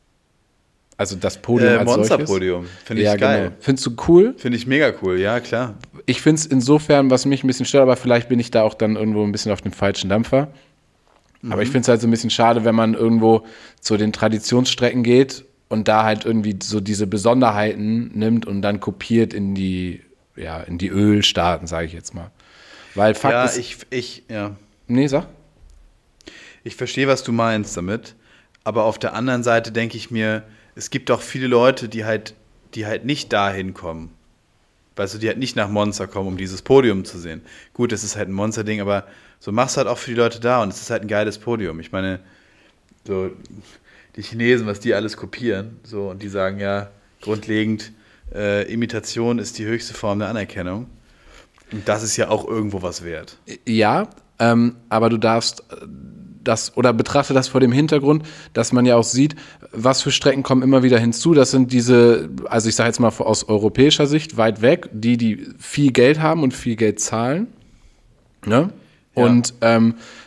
Also das Podium äh, als solches? Monster-Podium, finde ich ja, geil. Genau. Findest du cool? Finde ich mega cool, ja, klar. Ich finde es insofern, was mich ein bisschen stört, aber vielleicht bin ich da auch dann irgendwo ein bisschen auf dem falschen Dampfer. Mhm. Aber ich finde es halt so ein bisschen schade, wenn man irgendwo zu den Traditionsstrecken geht und da halt irgendwie so diese Besonderheiten nimmt und dann kopiert in die ja, in die Ölstaaten, sage ich jetzt mal. Weil Fakt ja, ist... ich, ich, ja. Nee, sag. Ich verstehe, was du meinst damit, aber auf der anderen Seite denke ich mir, es gibt auch viele Leute, die halt, die halt nicht dahin kommen. Weißt du, die halt nicht nach Monza kommen, um dieses Podium zu sehen. Gut, das ist halt ein Monster-Ding, aber so machst du halt auch für die Leute da und es ist halt ein geiles Podium. Ich meine, so die Chinesen, was die alles kopieren, so und die sagen ja, grundlegend, Äh, Imitation ist die höchste Form der Anerkennung. Und das ist ja auch irgendwo was wert. Ja, ähm, aber du darfst das oder betrachte das vor dem Hintergrund, dass man ja auch sieht, was für Strecken kommen immer wieder hinzu. Das sind diese, also ich sage jetzt mal aus europäischer Sicht, weit weg, die, die viel Geld haben und viel Geld zahlen. Ne? Ja. Und ähm,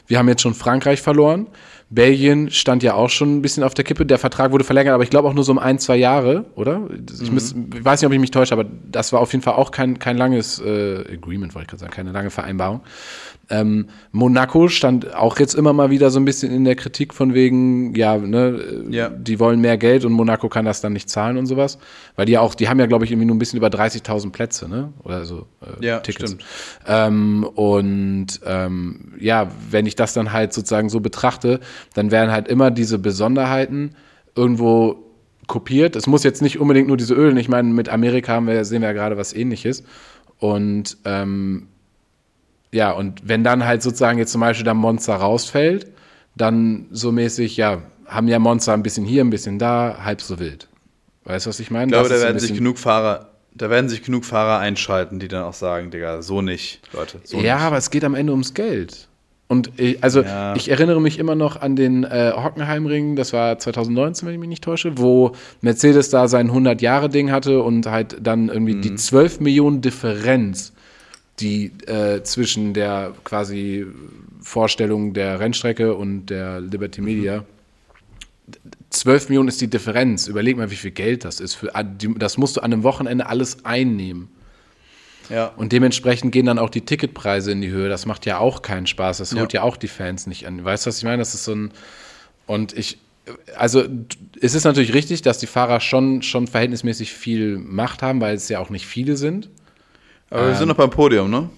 Wir haben jetzt schon Frankreich verloren. Belgien stand ja auch schon ein bisschen auf der Kippe. Der Vertrag wurde verlängert, aber ich glaube auch nur so um ein, zwei Jahre, oder? Ich, muss, ich weiß nicht, ob ich mich täusche, aber das war auf jeden Fall auch kein, kein langes äh, Agreement, wollte ich gerade sagen, keine lange Vereinbarung. Ähm, Monaco stand auch jetzt immer mal wieder so ein bisschen in der Kritik von wegen, ja, ne, Ja. die wollen mehr Geld und Monaco kann das dann nicht zahlen und sowas. Weil die ja auch, die haben ja, glaube ich, irgendwie nur ein bisschen über dreißigtausend Plätze, ne? Oder so äh, Ja, Tickets. stimmt. Ähm, und ähm, ja, wenn ich das dann halt sozusagen so betrachte, dann werden halt immer diese Besonderheiten irgendwo kopiert. Es muss jetzt nicht unbedingt nur diese Ölen. Ich meine, mit Amerika haben wir, sehen wir ja gerade was Ähnliches. Und ähm, ja, und wenn dann halt sozusagen jetzt zum Beispiel da Monster rausfällt, dann so mäßig, ja, haben ja Monster ein bisschen hier, ein bisschen da, halb so wild. Weißt du, was ich meine? Ich glaube, Das da ist so ein werden sich bisschen- genug Fahrer, da werden sich genug Fahrer einschalten, die dann auch sagen, Digga, so nicht, Leute, so ja, nicht. aber es geht am Ende ums Geld. Und ich, also Ja. ich erinnere mich immer noch an den äh, Hockenheimring, das war zwanzig neunzehn, wenn ich mich nicht täusche, wo Mercedes da sein hundert-Jahre-Ding hatte und halt dann irgendwie Mhm. die zwölf Millionen Differenz, die äh, zwischen der quasi Vorstellung der Rennstrecke und der Liberty Media, zwölf Millionen ist die Differenz. Überleg mal, wie viel Geld das ist. Für, das musst du an einem Wochenende alles einnehmen. Ja. Und dementsprechend gehen dann auch die Ticketpreise in die Höhe. Das macht ja auch keinen Spaß. Das holt ja, Ja. auch die Fans nicht an. Weißt du, was ich meine? Das ist so ein. Und ich. Also, es ist natürlich richtig, dass die Fahrer schon, schon verhältnismäßig viel Macht haben, weil es ja auch nicht viele sind. Aber wir sind noch beim Podium, ne?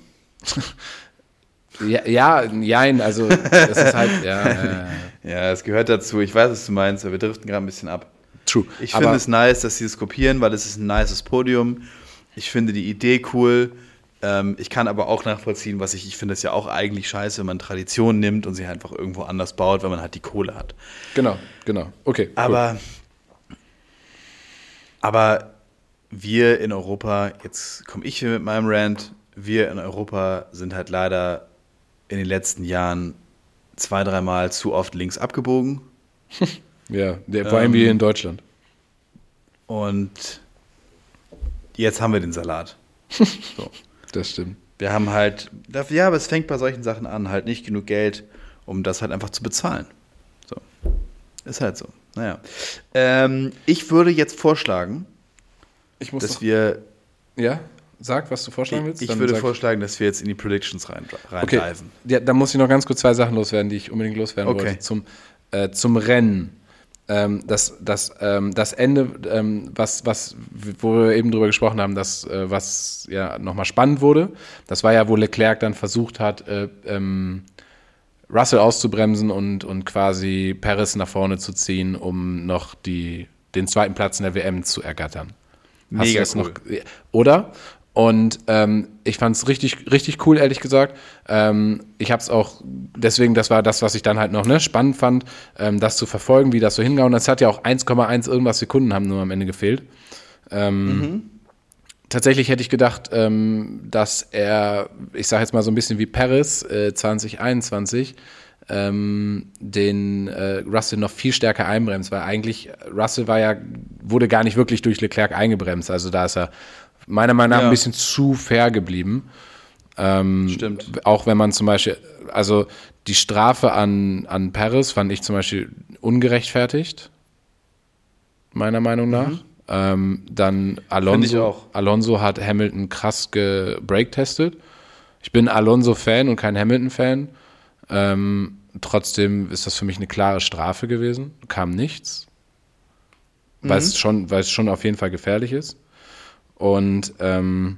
Ja, ja, nein, also, das ist halt. Ja, ja, ja. Ja, es gehört dazu. Ich weiß, was du meinst, aber wir driften gerade ein bisschen ab. True. Ich Aber- finde es nice, dass sie es kopieren, weil es ist ein nices Podium. Ich finde die Idee cool. Ähm, ich kann aber auch nachvollziehen, was ich, ich finde es ja auch eigentlich scheiße, wenn man Tradition nimmt und sie einfach irgendwo anders baut, weil man halt die Kohle hat. Genau, genau. Okay. cool. Aber, aber wir in Europa, jetzt komme ich hier mit meinem Rant, wir in Europa sind halt leider in den letzten Jahren zwei, dreimal zu oft links abgebogen. Ja, der, vor allem ähm, wie hier in Deutschland. Und jetzt haben wir den Salat. So. Das stimmt. Wir haben halt, ja, aber es fängt bei solchen Sachen an, halt nicht genug Geld, um das halt einfach zu bezahlen. So. Ist halt so. Naja. Ähm, ich würde jetzt vorschlagen, Ich muss dass doch, wir, ja, sag, was du vorschlagen willst. ich dann würde sag- vorschlagen, dass wir jetzt in die Predictions rein, Okay, reingreifen. ja, da muss ich noch ganz kurz zwei Sachen loswerden, die ich unbedingt loswerden Okay. wollte. Zum, äh, zum Rennen. Ähm, das, das, ähm, das Ende, ähm, was, was, wo wir eben drüber gesprochen haben, das, äh, was ja nochmal spannend wurde, das war ja, wo Leclerc dann versucht hat, äh, ähm, Russell auszubremsen und, und quasi Perez nach vorne zu ziehen, um noch die, den zweiten Platz in der W M zu ergattern. Hast Mega du das cool. noch, oder? Und ähm, ich fand es richtig, richtig cool, ehrlich gesagt. Ähm, ich habe es auch, deswegen, das war das, was ich dann halt noch ne, spannend fand, ähm, das zu verfolgen, wie das so hingehauen. Das hat ja auch eins Komma eins irgendwas Sekunden haben nur am Ende gefehlt. Ähm, Tatsächlich hätte ich gedacht, ähm, dass er, ich sage jetzt mal so ein bisschen wie Paris äh, zwanzig einundzwanzig, ähm, den äh, Russell noch viel stärker einbremst, weil eigentlich Russell war ja, wurde gar nicht wirklich durch Leclerc eingebremst. Also da ist er meiner Meinung nach Ja. ein bisschen zu fair geblieben. Ähm, Stimmt. Auch wenn man zum Beispiel, also die Strafe an, an Paris fand ich zum Beispiel ungerechtfertigt, meiner Meinung nach. Ähm, dann Finde ich Alonso, auch. Alonso hat Hamilton krass gebreaktestet. Ich bin Alonso-Fan und kein Hamilton-Fan. Ähm, trotzdem ist das für mich eine klare Strafe gewesen. Kam nichts. Weil, es schon, weil es schon auf jeden Fall gefährlich ist. Und ähm,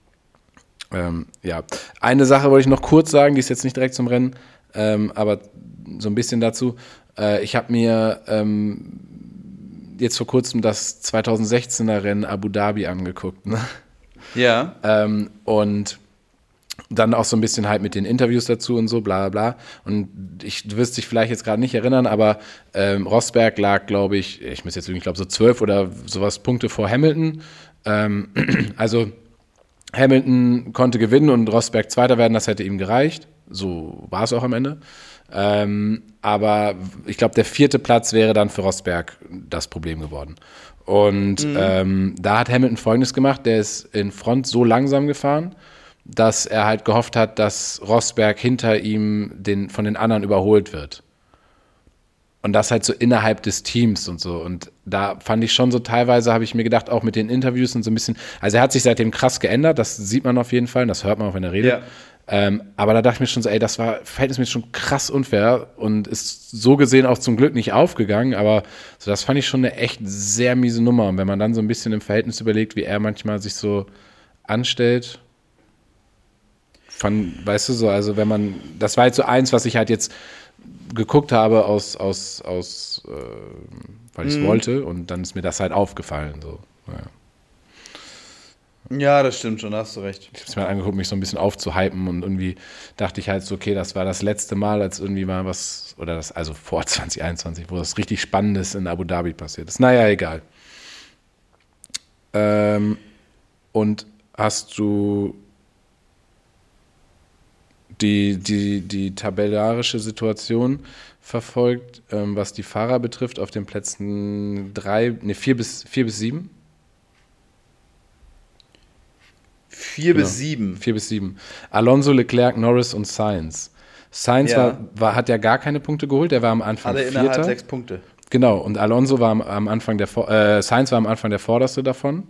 ähm, ja, eine Sache wollte ich noch kurz sagen, die ist jetzt nicht direkt zum Rennen, ähm, aber so ein bisschen dazu. Äh, ich habe mir ähm, jetzt vor kurzem das zweitausendsechzehner Rennen Abu Dhabi angeguckt. Ne? Ja. Ähm, und dann auch so ein bisschen halt mit den Interviews dazu und so, bla bla bla. Und ich, du wirst dich vielleicht jetzt gerade nicht erinnern, aber ähm, Rosberg lag, glaube ich, ich muss jetzt irgendwie, ich glaube so zwölf oder sowas Punkte vor Hamilton. Ähm, also Hamilton konnte gewinnen und Rosberg Zweiter werden, das hätte ihm gereicht. So war es auch am Ende. Ähm, aber ich glaube, der vierte Platz wäre dann für Rosberg das Problem geworden. Und ähm, da hat Hamilton Folgendes gemacht, der ist in Front so langsam gefahren, dass er halt gehofft hat, dass Rosberg hinter ihm den, von den anderen überholt wird. Und das halt so innerhalb des Teams und so. Und da fand ich schon so teilweise, habe ich mir gedacht, auch mit den Interviews und so ein bisschen, also er hat sich seitdem krass geändert, das sieht man auf jeden Fall, das hört man auch, wenn er redet. Ja. Ähm, aber da dachte ich mir schon so, ey, das war verhältnismäßig schon krass unfair und ist so gesehen auch zum Glück nicht aufgegangen, aber so, das fand ich schon eine echt sehr miese Nummer. Und wenn man dann so ein bisschen im Verhältnis überlegt, wie er manchmal sich so anstellt, fand, weißt du so, also wenn man, das war jetzt so eins, was ich halt jetzt geguckt habe aus, aus, aus äh, weil ich es mm. wollte und dann ist mir das halt aufgefallen. So. Ja. ja, das stimmt schon, da hast du recht. Ich habe es mir angeguckt, mich so ein bisschen aufzuhypen und irgendwie dachte ich halt so, okay, das war das letzte Mal, als irgendwie mal was, oder das, also vor zwanzig einundzwanzig, wo das richtig Spannendes in Abu Dhabi passiert ist. Naja, egal. Ähm, und hast du die, die, die tabellarische Situation verfolgt, ähm, was die Fahrer betrifft, auf den Plätzen drei, ne, vier bis, vier bis sieben? Vier genau. bis sieben. Vier bis sieben. Alonso, Leclerc, Norris und Sainz. Sainz ja. war, war, hat ja gar keine Punkte geholt, der war am Anfang Alle Vierter. innerhalb sechs Punkte. Genau, und Alonso war am, am Anfang der, äh, Sainz war am Anfang der Vorderste davon.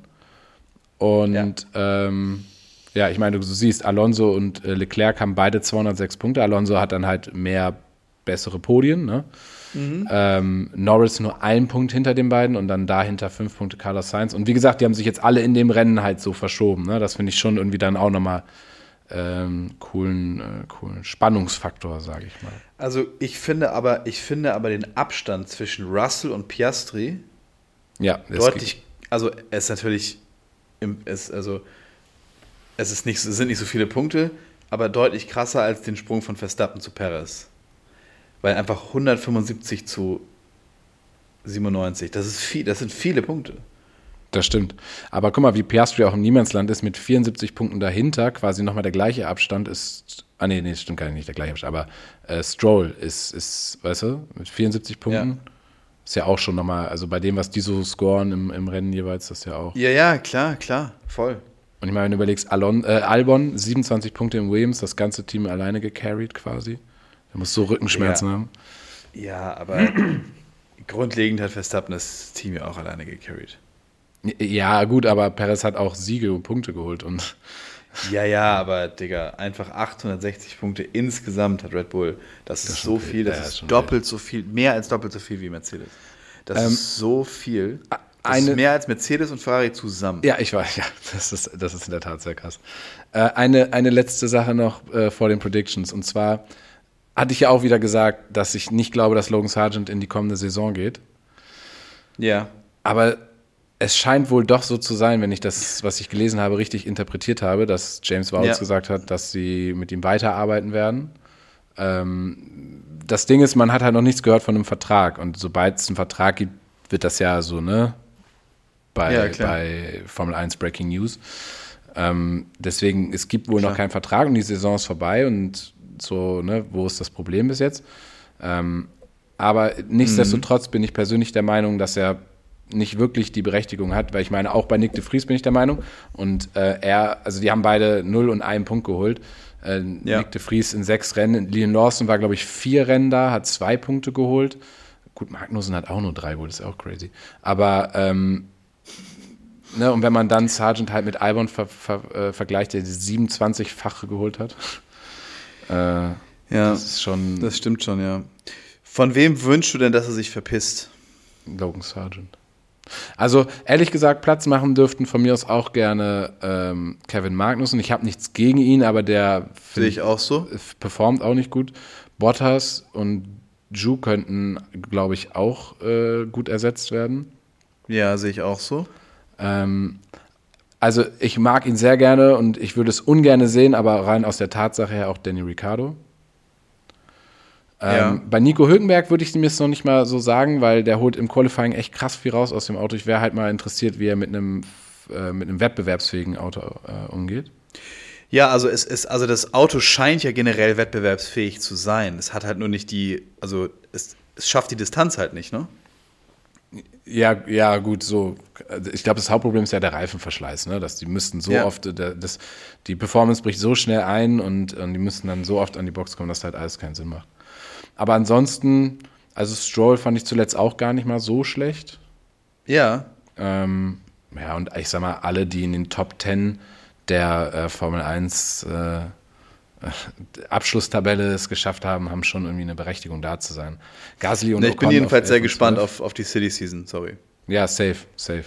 Und, ja. ähm, Ja, ich meine, du siehst, Alonso und äh, Leclerc haben beide zweihundertsechs Punkte. Alonso hat dann halt mehr bessere Podien. Ne? Mhm. Ähm, Norris nur einen Punkt hinter den beiden und dann dahinter fünf Punkte Carlos Sainz. Und wie gesagt, die haben sich jetzt alle in dem Rennen halt so verschoben. Ne? Das finde ich schon irgendwie dann auch nochmal ähm, coolen, äh, coolen Spannungsfaktor, sage ich mal. Also ich finde aber, ich finde aber den Abstand zwischen Russell und Piastri ja, deutlich, also es ist natürlich, im, es, also Es, ist nicht, es sind nicht so viele Punkte, aber deutlich krasser als den Sprung von Verstappen zu Perez. Weil einfach hundertfünfundsiebzig zu siebenundneunzig, das ist viel, das sind viele Punkte. Das stimmt. Aber guck mal, wie Piastri auch im Niemandsland ist, mit vierundsiebzig Punkten dahinter, quasi nochmal der gleiche Abstand ist, ah nee, nee, stimmt gar nicht, der gleiche Abstand, aber äh, Stroll ist, ist, weißt du, mit vierundsiebzig Punkten, ja. Ist ja auch schon nochmal, also bei dem, was die so scoren im, im Rennen jeweils, das ja auch. Ja, ja, klar, klar, voll. Und ich meine, wenn du überlegst, Alon, äh, Albon, siebenundzwanzig Punkte im Williams, das ganze Team alleine gecarried quasi. Der muss so Rückenschmerzen ja. haben. Ja, aber grundlegend hat Verstappen das Team ja auch alleine gecarried. Ja, gut, aber Perez hat auch Siege und Punkte geholt. Und ja, ja, aber Digga, einfach achthundertsechzig Punkte insgesamt hat Red Bull. Das, das ist so viel, viel. das ja, ist doppelt viel. so viel, mehr als doppelt so viel wie Mercedes. Das ähm, ist so viel. Das eine, ist mehr als Mercedes und Ferrari zusammen. Ja, ich weiß, ja, das ist, das ist in der Tat sehr krass. Äh, eine, eine letzte Sache noch äh, vor den Predictions. Und zwar hatte ich ja auch wieder gesagt, dass ich nicht glaube, dass Logan Sargent in die kommende Saison geht. Ja. Aber es scheint wohl doch so zu sein, wenn ich das, was ich gelesen habe, richtig interpretiert habe, dass James Vowles ja. gesagt hat, dass sie mit ihm weiterarbeiten werden. Ähm, das Ding ist, man hat halt noch nichts gehört von einem Vertrag. Und sobald es einen Vertrag gibt, wird das ja so, ne? Bei, ja, bei Formel eins Breaking News. Ähm, deswegen, es gibt wohl klar. noch keinen Vertrag und die Saison ist vorbei und so, ne, wo ist das Problem bis jetzt? Ähm, aber nichtsdestotrotz mhm. bin ich persönlich der Meinung, dass er nicht wirklich die Berechtigung hat, weil ich meine, auch bei Nick de Vries bin ich der Meinung und äh, er, also die haben beide null und einen Punkt geholt. Äh, ja. Nick de Vries in sechs Rennen, Liam Lawson war, glaube ich, vier Rennen da, hat zwei Punkte geholt. Gut, Magnussen hat auch nur drei wohl, das ist auch crazy. Aber ähm, ne, und wenn man dann Sargent halt mit Albon ver, ver, äh, vergleicht, der siebenundzwanzig-fache geholt hat, äh, ja, das ist schon. Das stimmt schon, ja. Von wem wünschst du denn, dass er sich verpisst? Logan Sargent. Also, ehrlich gesagt, Platz machen dürften von mir aus auch gerne ähm, Kevin Magnussen. Ich habe nichts gegen ihn, aber der sehe ich auch so. Performt auch nicht gut. Bottas und Zhou könnten, glaube ich, auch äh, gut ersetzt werden. Ja, sehe ich auch so. Ähm, also ich mag ihn sehr gerne und ich würde es ungern sehen, aber rein aus der Tatsache her auch Danny Ricciardo. Ähm, ja. Bei Nico Hülkenberg würde ich mir jetzt noch nicht mal so sagen, weil der holt im Qualifying echt krass viel raus aus dem Auto. Ich wäre halt mal interessiert, wie er mit einem, äh, mit einem wettbewerbsfähigen Auto äh, umgeht. Ja, also es ist, also das Auto scheint ja generell wettbewerbsfähig zu sein. Es hat halt nur nicht die, also es, es schafft die Distanz halt nicht, ne? Ja, ja, gut, so. Ich glaube, das Hauptproblem ist ja der Reifenverschleiß, ne? Dass die müssten so Ja. oft, das, die Performance bricht so schnell ein und, und die müssen dann so oft an die Box kommen, dass halt alles keinen Sinn macht. Aber ansonsten, also Stroll fand ich zuletzt auch gar nicht mal so schlecht. Ja. Ähm, ja, und ich sag mal, alle, die in den Top Ten der äh, Formel eins äh, Abschlusstabelle es geschafft haben, haben schon irgendwie eine Berechtigung da zu sein. Gasly und Ne, ich bin Ocon jedenfalls auf sehr elf und gespannt zwölf. auf, auf die City Season, sorry. Ja, safe, safe.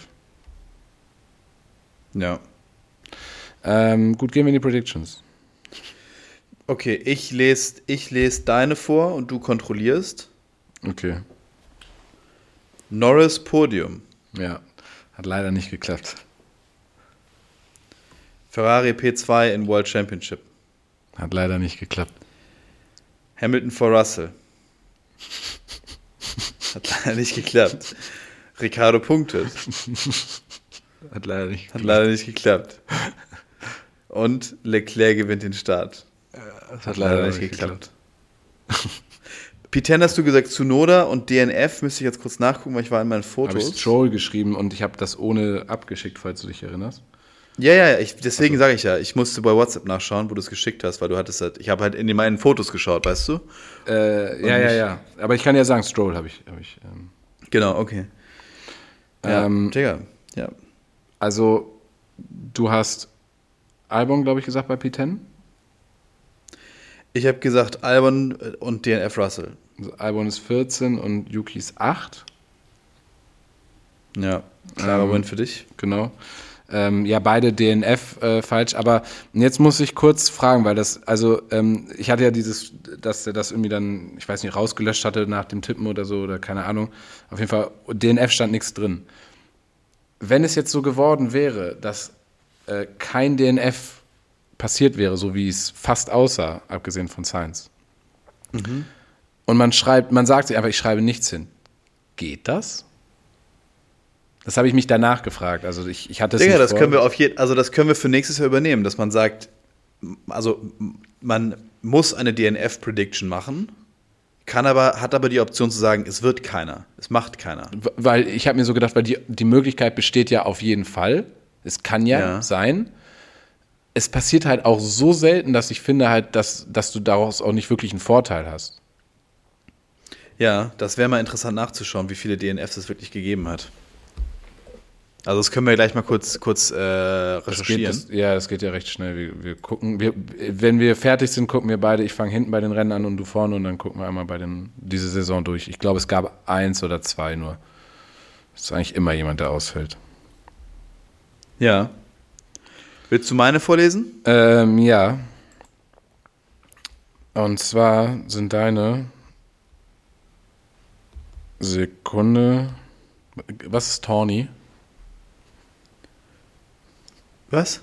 Ja. Ähm, gut, gehen wir in die Predictions. Okay, ich lese ich les deine vor und du kontrollierst. Okay, Norris Podium. ja, hat leider nicht geklappt. Ferrari P zwei in World Championship. Hat leider nicht geklappt. Hamilton vor Russell. Hat leider nicht geklappt. Ricardo punktet. Hat leider nicht Hat geklappt. leider nicht geklappt. Und Leclerc gewinnt den Start. Das Hat leider auch nicht geklappt. P zehn hast du gesagt, Tsunoda und D N F, müsste ich jetzt kurz nachgucken, weil ich war in meinen Habe ich Fotos. Stroll geschrieben und ich habe das ohne abgeschickt, falls du dich erinnerst. Ja, ja, ja, ich, deswegen sage ich ja, ich musste bei WhatsApp nachschauen, wo du es geschickt hast, weil du hattest halt, ich habe halt in meinen Fotos geschaut, weißt du? Äh, ja, ja, nicht- ja. Aber ich kann ja sagen, Stroll habe ich. Hab ich ähm, Genau, okay. Ja, Ähm, Digga, ja. also, du hast Albon, glaube ich, gesagt bei P zehn. Ich habe gesagt, Albon und D N F Russell. Also Albon ist vierzehn und Yuki ist acht. Ja, klarer Ähm, Win für dich. Genau. Ähm, ja, beide D N F äh, falsch, aber jetzt muss ich kurz fragen, weil das, also ähm, ich hatte ja dieses, dass er das irgendwie dann, ich weiß nicht, rausgelöscht hatte nach dem Tippen oder so oder keine Ahnung. Auf jeden Fall, D N F stand nichts drin. Wenn es jetzt so geworden wäre, dass äh, kein D N F passiert wäre, so wie es fast aussah, abgesehen von Sainz, und man schreibt, man sagt sich einfach, ich schreibe nichts hin. Geht das? Das habe ich mich danach gefragt. Also ich, ich hatte es Digga, nicht das vor. können wir auf jeden, also das können wir für nächstes Jahr übernehmen, dass man sagt, also man muss eine D N F-Prediction machen, kann aber, hat aber die Option zu sagen, es wird keiner, es macht keiner. Weil ich habe mir so gedacht, weil die, die Möglichkeit besteht ja auf jeden Fall. Es kann ja, Ja. sein. Es passiert halt auch so selten, dass ich finde halt, dass, dass du daraus auch nicht wirklich einen Vorteil hast. Ja, das wäre mal interessant nachzuschauen, wie viele D N Fs es wirklich gegeben hat. Also das können wir gleich mal kurz, kurz äh, Das geht, recherchieren. das, ja, das geht ja recht schnell. Wir, wir gucken, wir, wenn wir fertig sind, gucken wir beide. Ich fange hinten bei den Rennen an und du vorne und dann gucken wir einmal bei den, diese Saison durch. Ich glaube, es gab eins oder zwei nur. Es ist eigentlich immer jemand, der ausfällt. Ja. Willst du meine vorlesen? Ähm, ja. Und zwar sind deine Sekunde. Was ist Tawny? Was?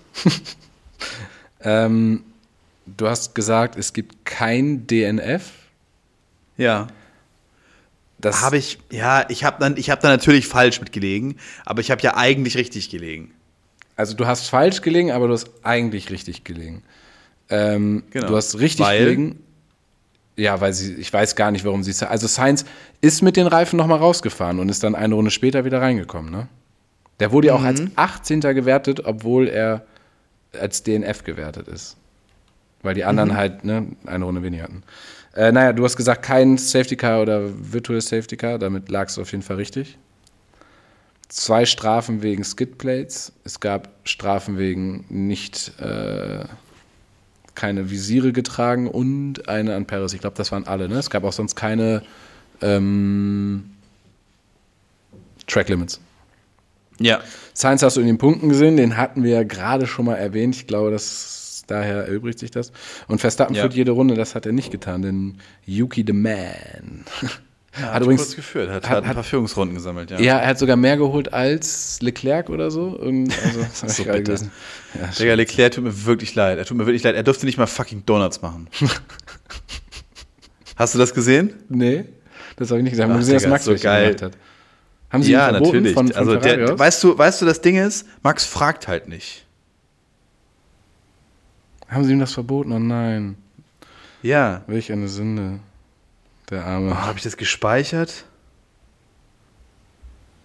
Ähm, du hast gesagt, es gibt kein D N F. Ja. Das Habe ich, ja, ich habe dann, ich habe da natürlich falsch mit gelegen, aber ich habe ja eigentlich richtig gelegen. Also du hast falsch gelegen, aber du hast eigentlich richtig gelegen. Ähm, Genau. Du hast richtig Weil? gelegen. Ja, weil sie, ich weiß gar nicht, warum sie. Also Sainz ist mit den Reifen nochmal rausgefahren und ist dann eine Runde später wieder reingekommen, ne? Der wurde ja auch als achtzehnter gewertet, obwohl er als D N F gewertet ist. Weil die anderen halt, ne, eine Runde weniger hatten. Äh, naja, du hast gesagt, kein Safety Car oder Virtual Safety Car, damit lagst du auf jeden Fall richtig. Zwei Strafen wegen Skidplates. Es gab Strafen wegen nicht äh, keine Visiere getragen und eine an Perez. Ich glaube, das waren alle. Ne? Es gab auch sonst keine ähm, Track Limits. Ja. Sainz hast du in den Punkten gesehen, den hatten wir ja gerade schon mal erwähnt. Ich glaube, das, daher erübrigt sich das. Und Verstappen Ja. führt jede Runde, das hat er nicht getan, denn Yuki the Man. Hat, Hat übrigens- kurz geführt, hat, hat- hat ein paar Führungsrunden gesammelt, ja. Ja, er hat sogar mehr geholt als Leclerc oder so. Irgend, also, das hab ich So gerade bitter. gelesen. Ja, Digga, Leclerc tut mir wirklich leid. Er tut mir wirklich leid. Er durfte nicht mal fucking Donuts machen. Hast du das gesehen? nee, das habe ich nicht gesagt. Haben Ach, wir gesehen, dass Digga, Max so welche geil. gemacht hat. Haben sie ihn Ja, verboten natürlich. von, von also Ferrari der, aus? weißt du, weißt du, das Ding ist, Max fragt halt nicht. Haben sie ihm das verboten? Oh nein, Ja. welch eine Sünde. Der Arme. Oh, habe ich das gespeichert?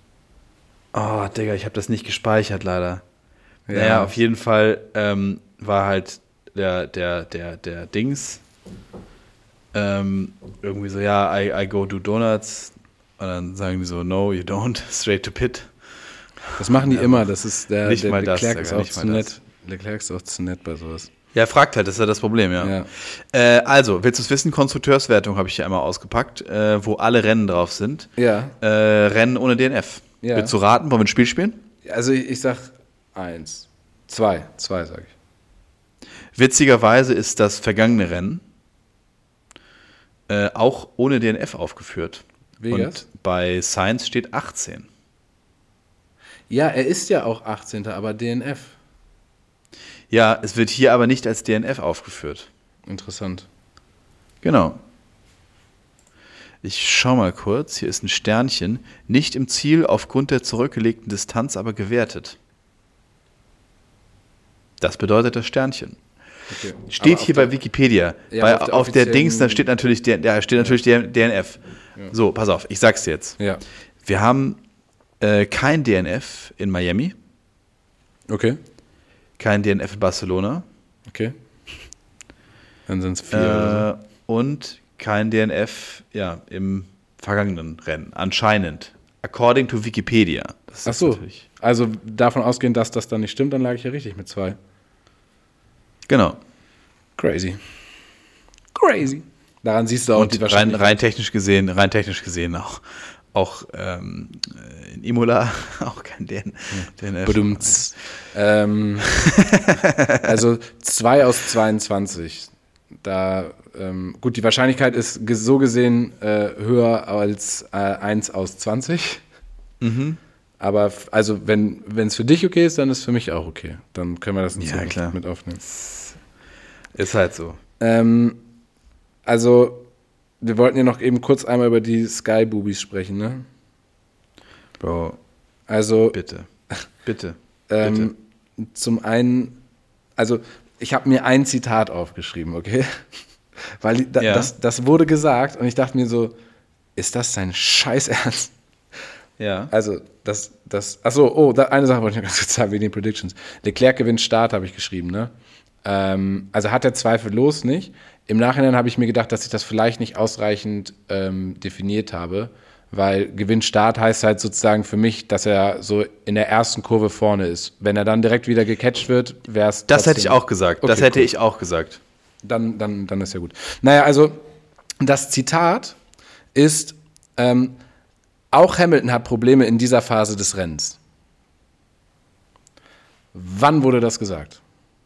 Oh, Digga, ich habe das nicht gespeichert, leider. Ja. Naja, auf jeden Fall ähm, war halt der, der, der, der Dings ähm, irgendwie so, ja, I, I go do Donuts. Und dann sagen die so, no, you don't, straight to pit. Das machen die ja, immer, das ist der, nicht der mal Leclerc das, ist auch nicht zu mal nett. das. Leclerc ist auch zu nett bei sowas. Ja, fragt halt, das ist ja das Problem, ja. Ja. Äh, also, willst du es wissen? Konstrukteurswertung habe ich hier einmal ausgepackt, äh, wo alle Rennen drauf sind. Ja. Äh, Rennen ohne D N F. Ja. Willst du raten? Wollen wir ein Spiel spielen? Also ich, ich sag eins. Zwei. Zwei, sag ich. Witzigerweise ist das vergangene Rennen äh, auch ohne D N F aufgeführt. Vegas? Und bei Sainz steht achtzehn. Ja, er ist ja auch achtzehnter, aber D N F. Ja, es wird hier aber nicht als D N F aufgeführt. Interessant. Genau. Ich schau mal kurz, hier ist ein Sternchen. Nicht im Ziel aufgrund der zurückgelegten Distanz, aber gewertet. Das bedeutet das Sternchen. Okay. Steht hier bei Wikipedia. Ja, bei, auf der auf der offiziellen- Dings, da steht natürlich, der, da steht natürlich der D N F. Ja. So, pass auf, ich sag's dir jetzt. Ja. Wir haben äh, kein D N F in Miami, Okay. kein D N F in Barcelona Okay. Dann sind es vier oder äh, und kein D N F ja, im vergangenen Rennen. Anscheinend. According to Wikipedia. Das so. Ach ist so. natürlich- Also davon ausgehend, dass das dann nicht stimmt, dann lag ich ja richtig mit zwei. Genau. Crazy. Crazy. Daran siehst du auch Und die rein, Wahrscheinlichkeit. rein technisch gesehen, rein technisch gesehen auch, auch ähm, in Imola auch kein D N F. Badumts. Ähm, also zwei aus zweiundzwanzig. Da, ähm, gut, die Wahrscheinlichkeit ist ge- so gesehen äh, höher als äh, eins aus zwanzig. Mhm. Aber f- also wenn es für dich okay ist, dann ist für mich auch okay. Dann können wir das in Ja, Zukunft klar. mit aufnehmen. Ist halt so. Ähm, also, wir wollten ja noch eben kurz einmal über die Sky Boobies sprechen, ne? Bro, Also, bitte. Bitte. ähm, zum einen, also ich habe mir ein Zitat aufgeschrieben, okay? Weil da, Ja. das, das wurde gesagt und ich dachte mir so, ist das sein Scheißernst? Ja. Also, das, das, achso, oh, da, eine Sache wollte ich noch ganz kurz sagen, wegen den Predictions. Leclerc gewinnt Start, habe ich geschrieben, ne? Ähm, also hat er zweifellos nicht. Im Nachhinein habe ich mir gedacht, dass ich das vielleicht nicht ausreichend ähm, definiert habe, weil Gewinn Start heißt halt sozusagen für mich, dass er so in der ersten Kurve vorne ist. Wenn er dann direkt wieder gecatcht wird, wäre es Das hätte ich auch gesagt. Das Okay, hätte cool. ich auch gesagt. Dann, dann, dann ist ja gut. Naja, also das Zitat ist, ähm, auch Hamilton hat Probleme in dieser Phase des Rennens. Wann wurde das gesagt?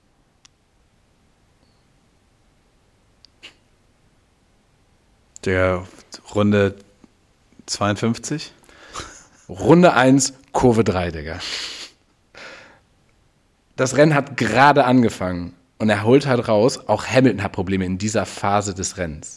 Der Runde zweiundfünfzig. Runde eins, Kurve drei, Digga. Das Rennen hat gerade angefangen und er holt halt raus, auch Hamilton hat Probleme in dieser Phase des Rennens.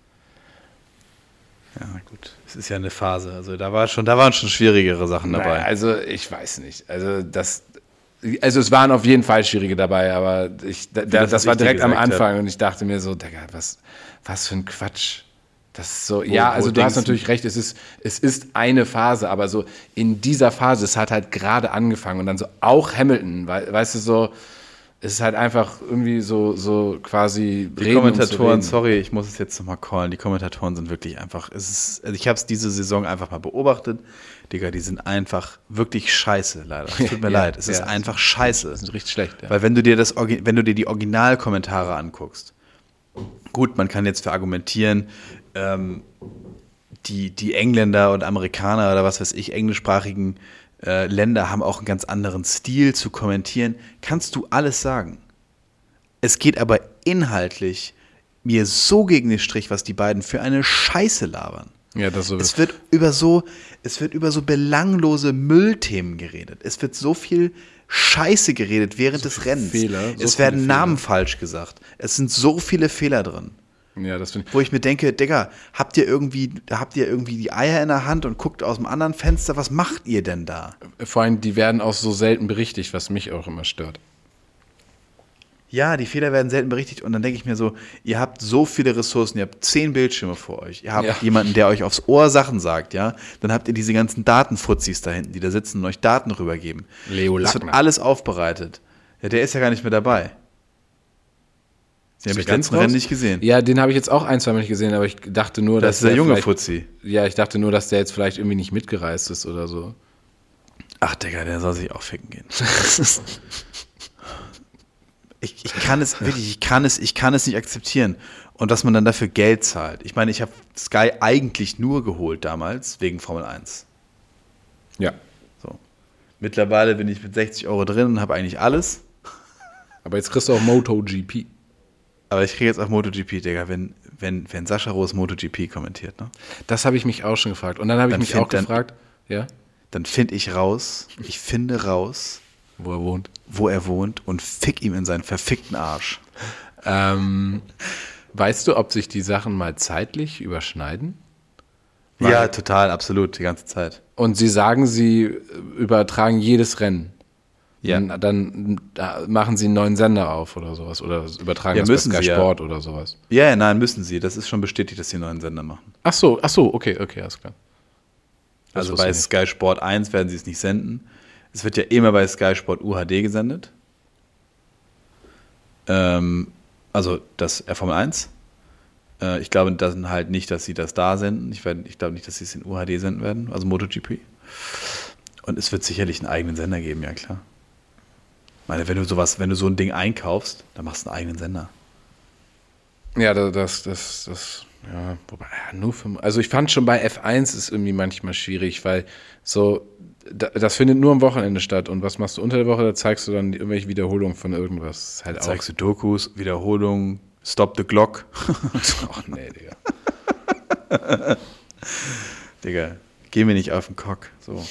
Ja, gut. Es ist ja eine Phase. Also da war schon, da waren schon schwierigere Sachen dabei. Naja, also ich weiß nicht. Also das, also es waren auf jeden Fall schwierige dabei, aber ich, da, das, das was war ich dir direkt am gesagt Anfang und ich dachte mir so, Digga, was, was für ein Quatsch. Das ist so, Wo- ja, wo also du hast denkst du- natürlich recht, es ist, es ist eine Phase, aber so in dieser Phase, es hat halt gerade angefangen und dann so auch Hamilton, weil, weißt du, so, es ist halt einfach irgendwie so, so quasi Die reden, um zu Kommentatoren, reden. sorry, ich muss es jetzt nochmal callen. Die Kommentatoren sind wirklich einfach, es ist, also ich habe es diese Saison einfach mal beobachtet. Digga, die sind einfach wirklich scheiße, leider. Es tut mir Ja, leid, es ist ja. einfach scheiße. Das ist richtig schlecht, ja. Weil wenn du dir das, Orgi- wenn du dir die Originalkommentare anguckst, gut, man kann jetzt verargumentieren, ähm, die, die Engländer und Amerikaner oder was weiß ich, englischsprachigen äh, Länder haben auch einen ganz anderen Stil zu kommentieren. Kannst du alles sagen. Es geht aber inhaltlich mir so gegen den Strich, was die beiden für eine Scheiße labern. Ja, das so Es wird über so, es wird über so belanglose Müllthemen geredet. Es wird so viel Scheiße geredet während des Rennens. Fehler, so es viele werden Fehler. Namen falsch gesagt. Es sind so viele Fehler drin. Ja, das finde ich. Wo ich mir denke, Digga, habt ihr irgendwie, habt ihr irgendwie die Eier in der Hand und guckt aus dem anderen Fenster, was macht ihr denn da? Vor allem, die werden auch so selten berichtigt, was mich auch immer stört. Ja, die Fehler werden selten berichtigt und dann denke ich mir so, ihr habt so viele Ressourcen, ihr habt zehn Bildschirme vor euch, ihr habt Ja. jemanden, der euch aufs Ohr Sachen sagt, ja, dann habt ihr diese ganzen Datenfuzis da hinten, die da sitzen und euch Daten rübergeben. Leo Das wird Lackner. alles aufbereitet. Ja, der ist ja gar nicht mehr dabei. Den habe ich ganz letzten raus? Rennen nicht gesehen. Ja, den habe ich jetzt auch ein, zwei Mal nicht gesehen, aber ich dachte nur, Das dass ist der der junge vielleicht- Fuzzi. Ja, ich dachte nur, dass der jetzt vielleicht irgendwie nicht mitgereist ist oder so. Ach, Digga, der soll sich auch ficken gehen. Ich, ich kann es wirklich, ich kann es, ich kann es nicht akzeptieren. Und dass man dann dafür Geld zahlt. Ich meine, ich habe Sky eigentlich nur geholt damals, wegen Formel eins. Ja. So. Mittlerweile bin ich mit sechzig Euro drin und habe eigentlich alles. Aber jetzt kriegst du auch MotoGP. Aber ich kriege jetzt auch MotoGP, Digga, wenn, wenn, wenn Sascha Roos MotoGP kommentiert, ne? Das habe ich mich auch schon gefragt. Und dann habe ich Dann mich find- auch dann- gefragt, ja, Dann finde ich raus, ich finde raus, wo er wohnt. wo er wohnt und fick ihm in seinen verfickten Arsch. Ähm, weißt du, ob sich die Sachen mal zeitlich überschneiden? Weil- Ja, total, absolut, die ganze Zeit. Und sie sagen, sie übertragen jedes Rennen. Ja. Dann, dann da machen sie einen neuen Sender auf oder sowas. Oder übertragen Ja, das bei müssen Sky sie ja. Sport oder sowas. Ja, ja, nein, müssen sie. Das ist schon bestätigt, dass sie einen neuen Sender machen. Ach so, ach so, okay, okay, alles klar. Das Also wusste bei ich nicht. Sky Sport eins werden sie es nicht senden. Es wird ja immer bei Sky Sport U H D gesendet. Ähm, also das R Formel eins. Äh, ich glaube dann halt nicht, dass sie das da senden. Ich, werd- ich glaube nicht, dass sie es in U H D senden werden, also MotoGP. Und es wird sicherlich einen eigenen Sender geben, ja klar. Ich meine, wenn du sowas, wenn du so ein Ding einkaufst, dann machst du einen eigenen Sender. Ja, da- das, das, das, ja, wobei, ja, nur für, also ich fand schon bei F eins ist irgendwie manchmal schwierig, weil so, da, das findet nur am Wochenende statt und was machst du unter der Woche, da zeigst du dann die- irgendwelche Wiederholungen von irgendwas. Das ist halt auch, Zeigst du Dokus, Wiederholungen, Stop the Clock. ach nee, Digga. Digga, geh mir nicht auf den Cock. So.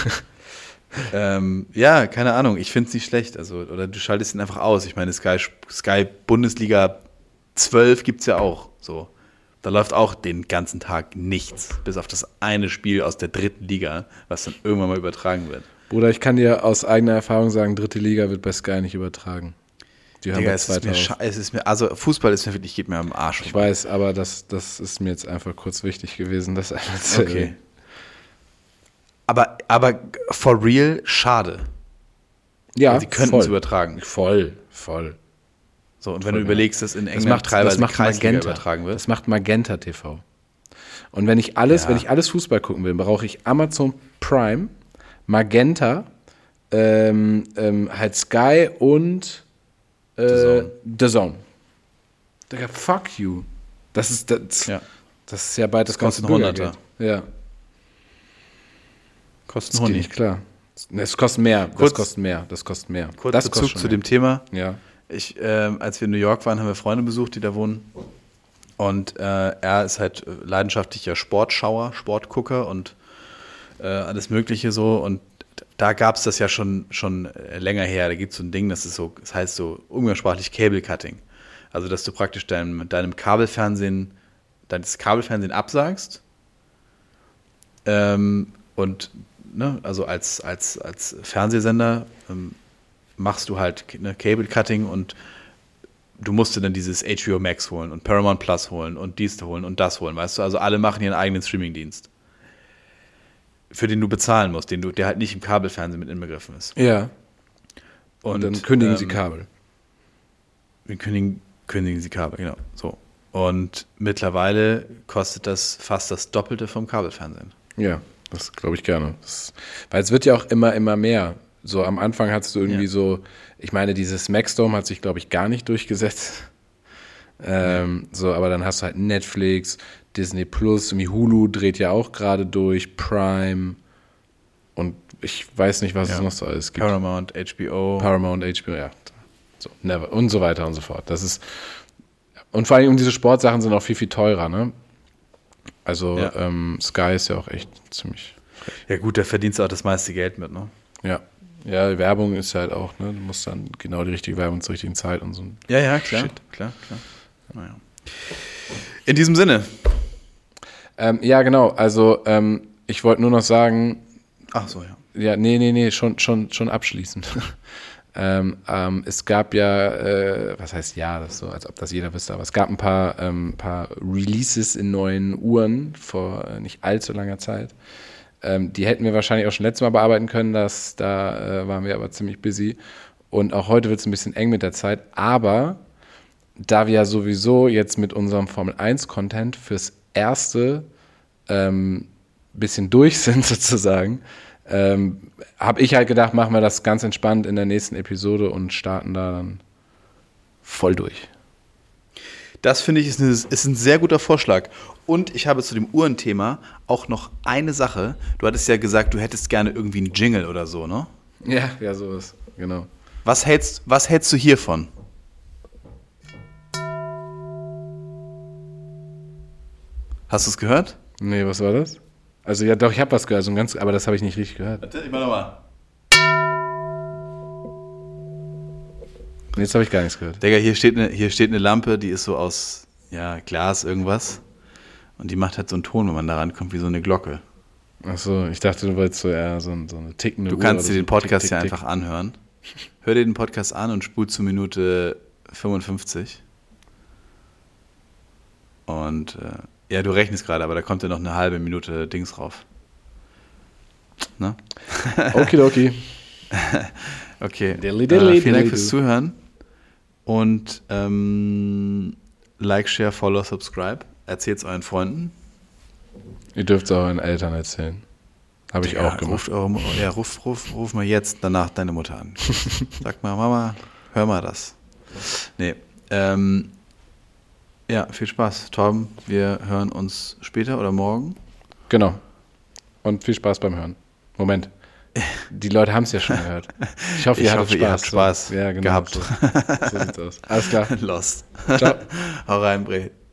ähm, ja, keine Ahnung, ich finde es nicht schlecht. Also, oder du schaltest ihn einfach aus. Ich meine, Sky, Sky Bundesliga zwölf gibt es ja auch. So. Da läuft auch den ganzen Tag nichts, bis auf das eine Spiel aus der dritten Liga, was dann irgendwann mal übertragen wird. Bruder, ich kann dir aus eigener Erfahrung sagen, dritte Liga wird bei Sky nicht übertragen. Die hören Digga, bei es ist, zweiter mir auf. scha- es ist mir, also Fußball ist mir wirklich, geht mir am Arsch. Ich weiß, aber das, das ist mir jetzt einfach kurz wichtig gewesen, das einmal zu Okay. erwähnen. Aber, aber for real, schade. Ja, Sie könnten es voll. übertragen. Voll, voll. So, und wenn Voll, du überlegst, dass in Das England macht, teilweise das macht Kreisliga Magenta. übertragen wird. Das macht Magenta T V. Und wenn ich alles, Ja. wenn ich alles Fußball gucken will, brauche ich Amazon Prime, Magenta, ähm, ähm, halt Sky und äh, The Zone. The Zone. Digga, fuck you. Das ist das, Ja. das ist ja bald das, Das ganze kostet ein Bürgergeld. Hunderter. Ja, Kosten das geht Honig. nicht klar. Es kostet mehr. Kurz- das kostet mehr. Das kostet mehr. Kurz das Bezug kostet zu schon dem Thema. mehr. Ja. Ich, ähm, als wir in New York waren, haben wir Freunde besucht, die da wohnen. Und äh, er ist halt äh, leidenschaftlicher Sportschauer, Sportgucker und äh, alles Mögliche so. Und da gab es das ja schon, schon äh, länger her. Da gibt es so ein Ding, das ist so, das heißt so umgangssprachlich Cable Cutting. Also, dass du praktisch deinem, deinem Kabelfernsehen, deines Kabelfernsehen absagst. Ähm, und ne, also als, als, als Fernsehsender ähm, machst du halt ne, Cable Cutting und du musst dir dann dieses H B O Max holen und Paramount Plus holen und dies holen und das holen, weißt du? Also alle machen ihren eigenen Streamingdienst, für den du bezahlen musst, den du, der halt nicht im Kabelfernsehen mit inbegriffen ist. Ja. Und, dann kündigen ähm, sie Kabel. Wir kündigen, kündigen sie Kabel, genau. So. Und mittlerweile kostet das fast das Doppelte vom Kabelfernsehen. Ja, das glaube ich gerne. Das, weil es wird ja auch immer, immer mehr. So am Anfang hattest du irgendwie Ja. so, ich meine, dieses Maxdome hat sich, glaube ich, gar nicht durchgesetzt. Ähm, so, aber dann hast du halt Netflix, Disney Plus, irgendwie Hulu dreht ja auch gerade durch, Prime und ich weiß nicht, was Ja. es noch so alles gibt. Paramount, H B O. Paramount, H B O, ja. So, never. Und so weiter und so fort. Das ist, und vor allem um diese Sportsachen sind auch viel, viel teurer, ne? Also Ja. ähm, Sky ist ja auch echt ziemlich, Ja gut, da verdienst du auch das meiste Geld mit, ne? ja. Ja, Werbung ist halt auch, ne? Du musst dann genau die richtige Werbung zur richtigen Zeit und so. Ja, ja, klar, Shit. klar, klar. Naja. In diesem Sinne. Ähm, ja, genau. Also ähm, ich wollte nur noch sagen, Ach so, ja. ja, nee, nee, nee, schon, schon, schon abschließend. Ähm, ähm, es gab ja, äh, was heißt ja, das ist so, als ob das jeder wüsste, aber es gab ein paar, ähm, paar Releases in neuen Uhren vor äh, nicht allzu langer Zeit. Ähm, die hätten wir wahrscheinlich auch schon letztes Mal bearbeiten können, das, da äh, waren wir aber ziemlich busy. Und auch heute wird es ein bisschen eng mit der Zeit, aber da wir ja sowieso jetzt mit unserem Formel eins Content fürs Erste ähm, bisschen durch sind sozusagen, ähm, habe ich halt gedacht, machen wir das ganz entspannt in der nächsten Episode und starten da dann voll durch. Das finde ich ist, eine, ist ein sehr guter Vorschlag. Und ich habe zu dem Uhrenthema auch noch eine Sache. Du hattest ja gesagt, du hättest gerne irgendwie einen Jingle oder so, ne? Ja, ja, sowas, genau. Was hältst, was hältst du hiervon? Hast du es gehört? Nee, was war das? Also ja, doch, ich habe was gehört, so ein ganz, aber das habe ich nicht richtig gehört. Warte, ich mach nochmal. Jetzt habe ich gar nichts gehört. Digga, hier steht, eine, hier steht eine Lampe, die ist so aus ja, Glas irgendwas. Und die macht halt so einen Ton, wenn man da rankommt, wie so eine Glocke. Ach so, ich dachte, du wolltest so eher so, so eine tickende Du Uhr kannst oder dir so den Podcast tick, ja tick, einfach anhören. Hör dir den Podcast an und spul zu Minute fünfundfünfzig. Und äh, ja, du rechnest gerade, aber da kommt ja noch eine halbe Minute Dings rauf. Ne? Okidoki. Okay. Diddly, Äh, diddly, vielen Dank diddly, fürs do. Zuhören. Und ähm, like, share, follow, subscribe. Erzählt's euren Freunden. Ihr dürft es euren Eltern erzählen. Habe ich Ja, auch gemacht. Ruf, eure, ja, ruf, ruf, ruf mal jetzt danach deine Mutter an. Sag mal, Mama, hör mal das. Nee, ähm, ja, viel Spaß. Torben, wir hören uns später oder morgen. Genau. Und viel Spaß beim Hören. Moment. Die Leute haben es ja schon gehört. Ich hoffe, ihr, Ich hattet hoffe, Spaß. ihr habt Spaß So. Ja, genau, gehabt. So, so sieht's aus. Alles klar. Lost. Ciao. Hau rein, Bre.